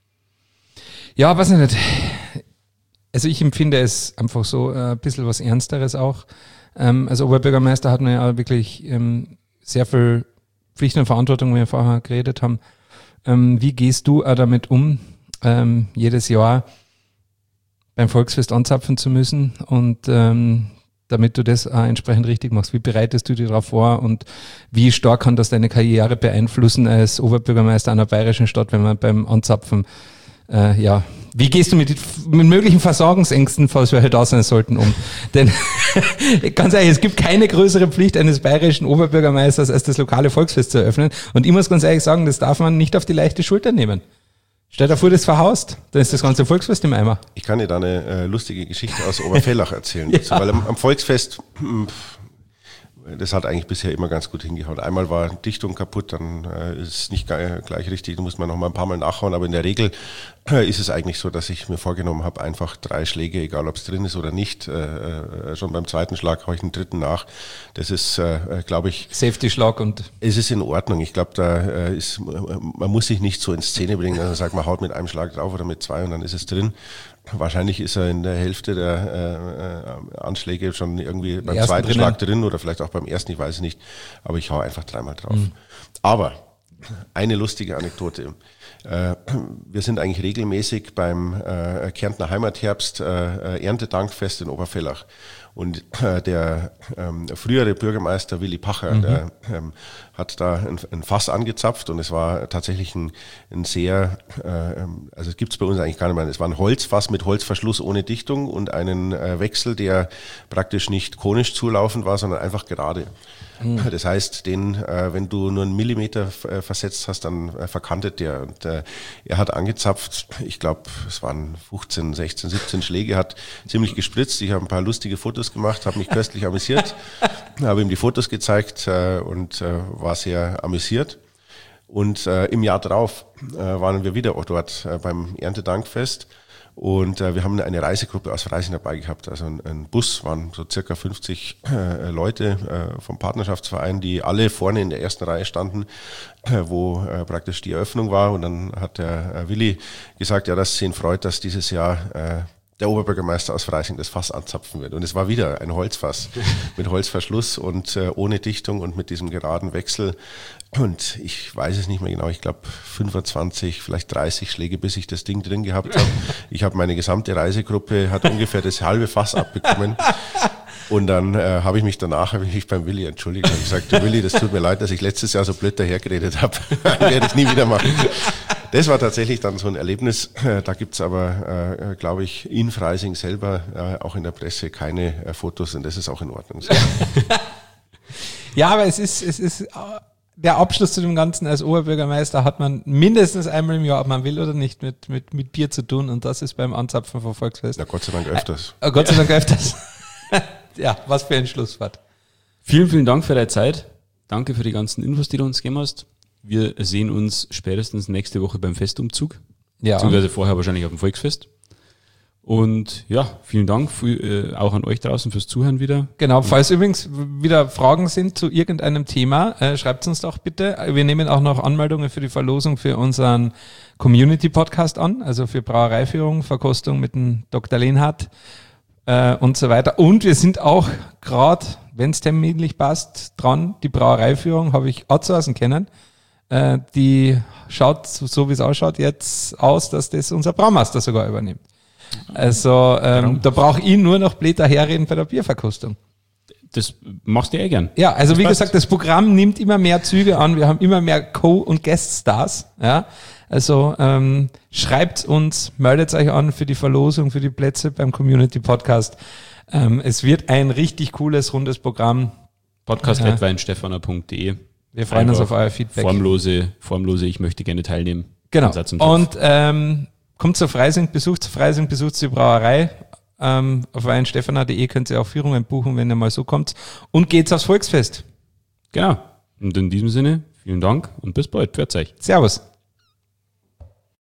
ja, weiß ich nicht, also ich empfinde es einfach so äh, ein bisschen was Ernsteres auch. Ähm, als Oberbürgermeister hat man ja wirklich ähm, sehr viel Pflicht und Verantwortung, wie wir vorher geredet haben. Ähm, wie gehst du auch damit um, ähm, jedes Jahr beim Volksfest anzapfen zu müssen und ähm, damit du das auch entsprechend richtig machst? Wie bereitest du dich darauf vor und wie stark kann das deine Karriere beeinflussen als Oberbürgermeister einer bayerischen Stadt, wenn man beim Anzapfen, äh, ja, wie gehst du mit, mit möglichen Versorgungsängsten, falls wir da sein sollten, um? Denn ganz ehrlich, es gibt keine größere Pflicht eines bayerischen Oberbürgermeisters, als das lokale Volksfest zu eröffnen. Und ich muss ganz ehrlich sagen, das darf man nicht auf die leichte Schulter nehmen. Stell dir vor, das verhaust, dann ist das ganze Volksfest im Eimer. Ich kann dir da eine äh, lustige Geschichte aus Oberfellach erzählen. Ja. Dazu, weil am, am Volksfest, pff, das hat eigentlich bisher immer ganz gut hingehauen. Einmal war Dichtung kaputt, dann äh, ist es nicht gleich, gleich richtig, da muss man noch mal ein paar Mal nachhauen. Aber in der Regel äh, ist es eigentlich so, dass ich mir vorgenommen habe, einfach drei Schläge, egal ob es drin ist oder nicht. Äh, schon beim zweiten Schlag haue ich den dritten nach. Das ist, äh, glaube ich... Safety-Schlag und... Es ist in Ordnung. Ich glaube, da äh, ist, man muss sich nicht so in Szene bringen, dass man sagt, man haut mit einem Schlag drauf oder mit zwei und dann ist es drin. Wahrscheinlich ist er in der Hälfte der äh, Anschläge schon irgendwie beim zweiten drinnen. Schlag drin oder vielleicht auch beim ersten, ich weiß es nicht. Aber ich hau einfach dreimal drauf. Mhm. Aber eine lustige Anekdote. Äh, wir sind eigentlich regelmäßig beim äh, Kärntner Heimatherbst äh, Erntedankfest in Oberfellach. Und äh, der ähm, frühere Bürgermeister Willi Pacher, mhm. der ähm, hat da ein, ein Fass angezapft und es war tatsächlich ein, ein sehr, äh, also es gibt's bei uns eigentlich gar nicht mehr, es war ein Holzfass mit Holzverschluss ohne Dichtung und einen äh, Wechsel, der praktisch nicht konisch zulaufend war, sondern einfach gerade. Mhm. Das heißt, den, äh, wenn du nur einen Millimeter äh, versetzt hast, dann äh, verkantet der. Und äh, er hat angezapft, ich glaube, es waren fünfzehn, sechzehn, siebzehn Schläge, hat ziemlich gespritzt. Ich habe ein paar lustige Fotos gemacht, habe mich köstlich amüsiert, habe ihm die Fotos gezeigt äh, und äh, war sehr amüsiert. Und äh, im Jahr drauf äh, waren wir wieder dort äh, beim Erntedankfest. Und äh, wir haben eine Reisegruppe aus Freising dabei gehabt, also ein, ein Bus, waren so circa fünfzig äh, Leute äh, vom Partnerschaftsverein, die alle vorne in der ersten Reihe standen, äh, wo äh, praktisch die Eröffnung war. Und dann hat der äh, Willi gesagt, ja, dass sie ihn freut, dass dieses Jahr äh, der Oberbürgermeister aus Freising das Fass anzapfen wird. Und es war wieder ein Holzfass mit Holzverschluss und äh, ohne Dichtung und mit diesem geraden Wechsel. Und ich weiß es nicht mehr genau, ich glaube fünfundzwanzig, vielleicht dreißig Schläge, bis ich das Ding drin gehabt habe. Ich habe meine gesamte Reisegruppe, hat ungefähr das halbe Fass abbekommen. Und dann äh, habe ich mich danach habe ich mich beim Willi entschuldigt und gesagt, du Willi, das tut mir leid, dass ich letztes Jahr so blöd dahergeredet habe. Werde ich nie wieder machen. Das war tatsächlich dann so ein Erlebnis. Da gibt's aber, äh, glaube ich, in Freising selber, äh, auch in der Presse, keine äh, Fotos und das ist auch in Ordnung. Ja, aber es ist, es ist der Abschluss zu dem Ganzen als Oberbürgermeister hat man mindestens einmal im Jahr, ob man will oder nicht, mit, mit, mit Bier zu tun und das ist beim Anzapfen vom Volksfest. Na Gott sei Dank öfters. Äh, Gott sei Dank öfters. Ja, was für ein Schlusswort. Vielen, vielen Dank für deine Zeit. Danke für die ganzen Infos, die du uns gegeben hast. Wir sehen uns spätestens nächste Woche beim Festumzug. Ja. Beziehungsweise vorher wahrscheinlich auf dem Volksfest. Und ja, vielen Dank für, äh, auch an euch draußen fürs Zuhören wieder. Genau, falls übrigens wieder Fragen sind zu irgendeinem Thema, äh, schreibt uns doch bitte. Wir nehmen auch noch Anmeldungen für die Verlosung für unseren Community-Podcast an, also für Brauereiführung, Verkostung mit dem Doktor Lehnhardt äh, und so weiter. Und wir sind auch gerade, wenn es terminlich passt, dran, die Brauereiführung habe ich outsourcen können. Äh, die schaut, so wie es ausschaut, jetzt aus, dass das unser Braumeister sogar übernimmt. Also ähm, da brauche ich nur noch blöd daherreden bei der Bierverkostung. Das machst du eh gern. Ja, also das wie passt. gesagt, das Programm nimmt immer mehr Züge an. Wir haben immer mehr Co- und Guest-Stars. Ja? Also ähm, schreibt uns, meldet euch an für die Verlosung, für die Plätze beim Community-Podcast. Ähm, es wird ein richtig cooles, rundes Programm. podcast Ja. at weinstefaner punkt de. Wir freuen uns Einfach auf euer Feedback. Formlose, formlose, ich möchte gerne teilnehmen. Genau. Satz im Topf. Und ähm, kommt zur Freising, besucht Freising, besucht die Brauerei. Ähm, auf weinstefaner punkt de könnt ihr auch Führungen buchen, wenn ihr mal so kommt. Und geht's aufs Volksfest. Genau. Und in diesem Sinne, vielen Dank und bis bald. Pfiat euch. Servus.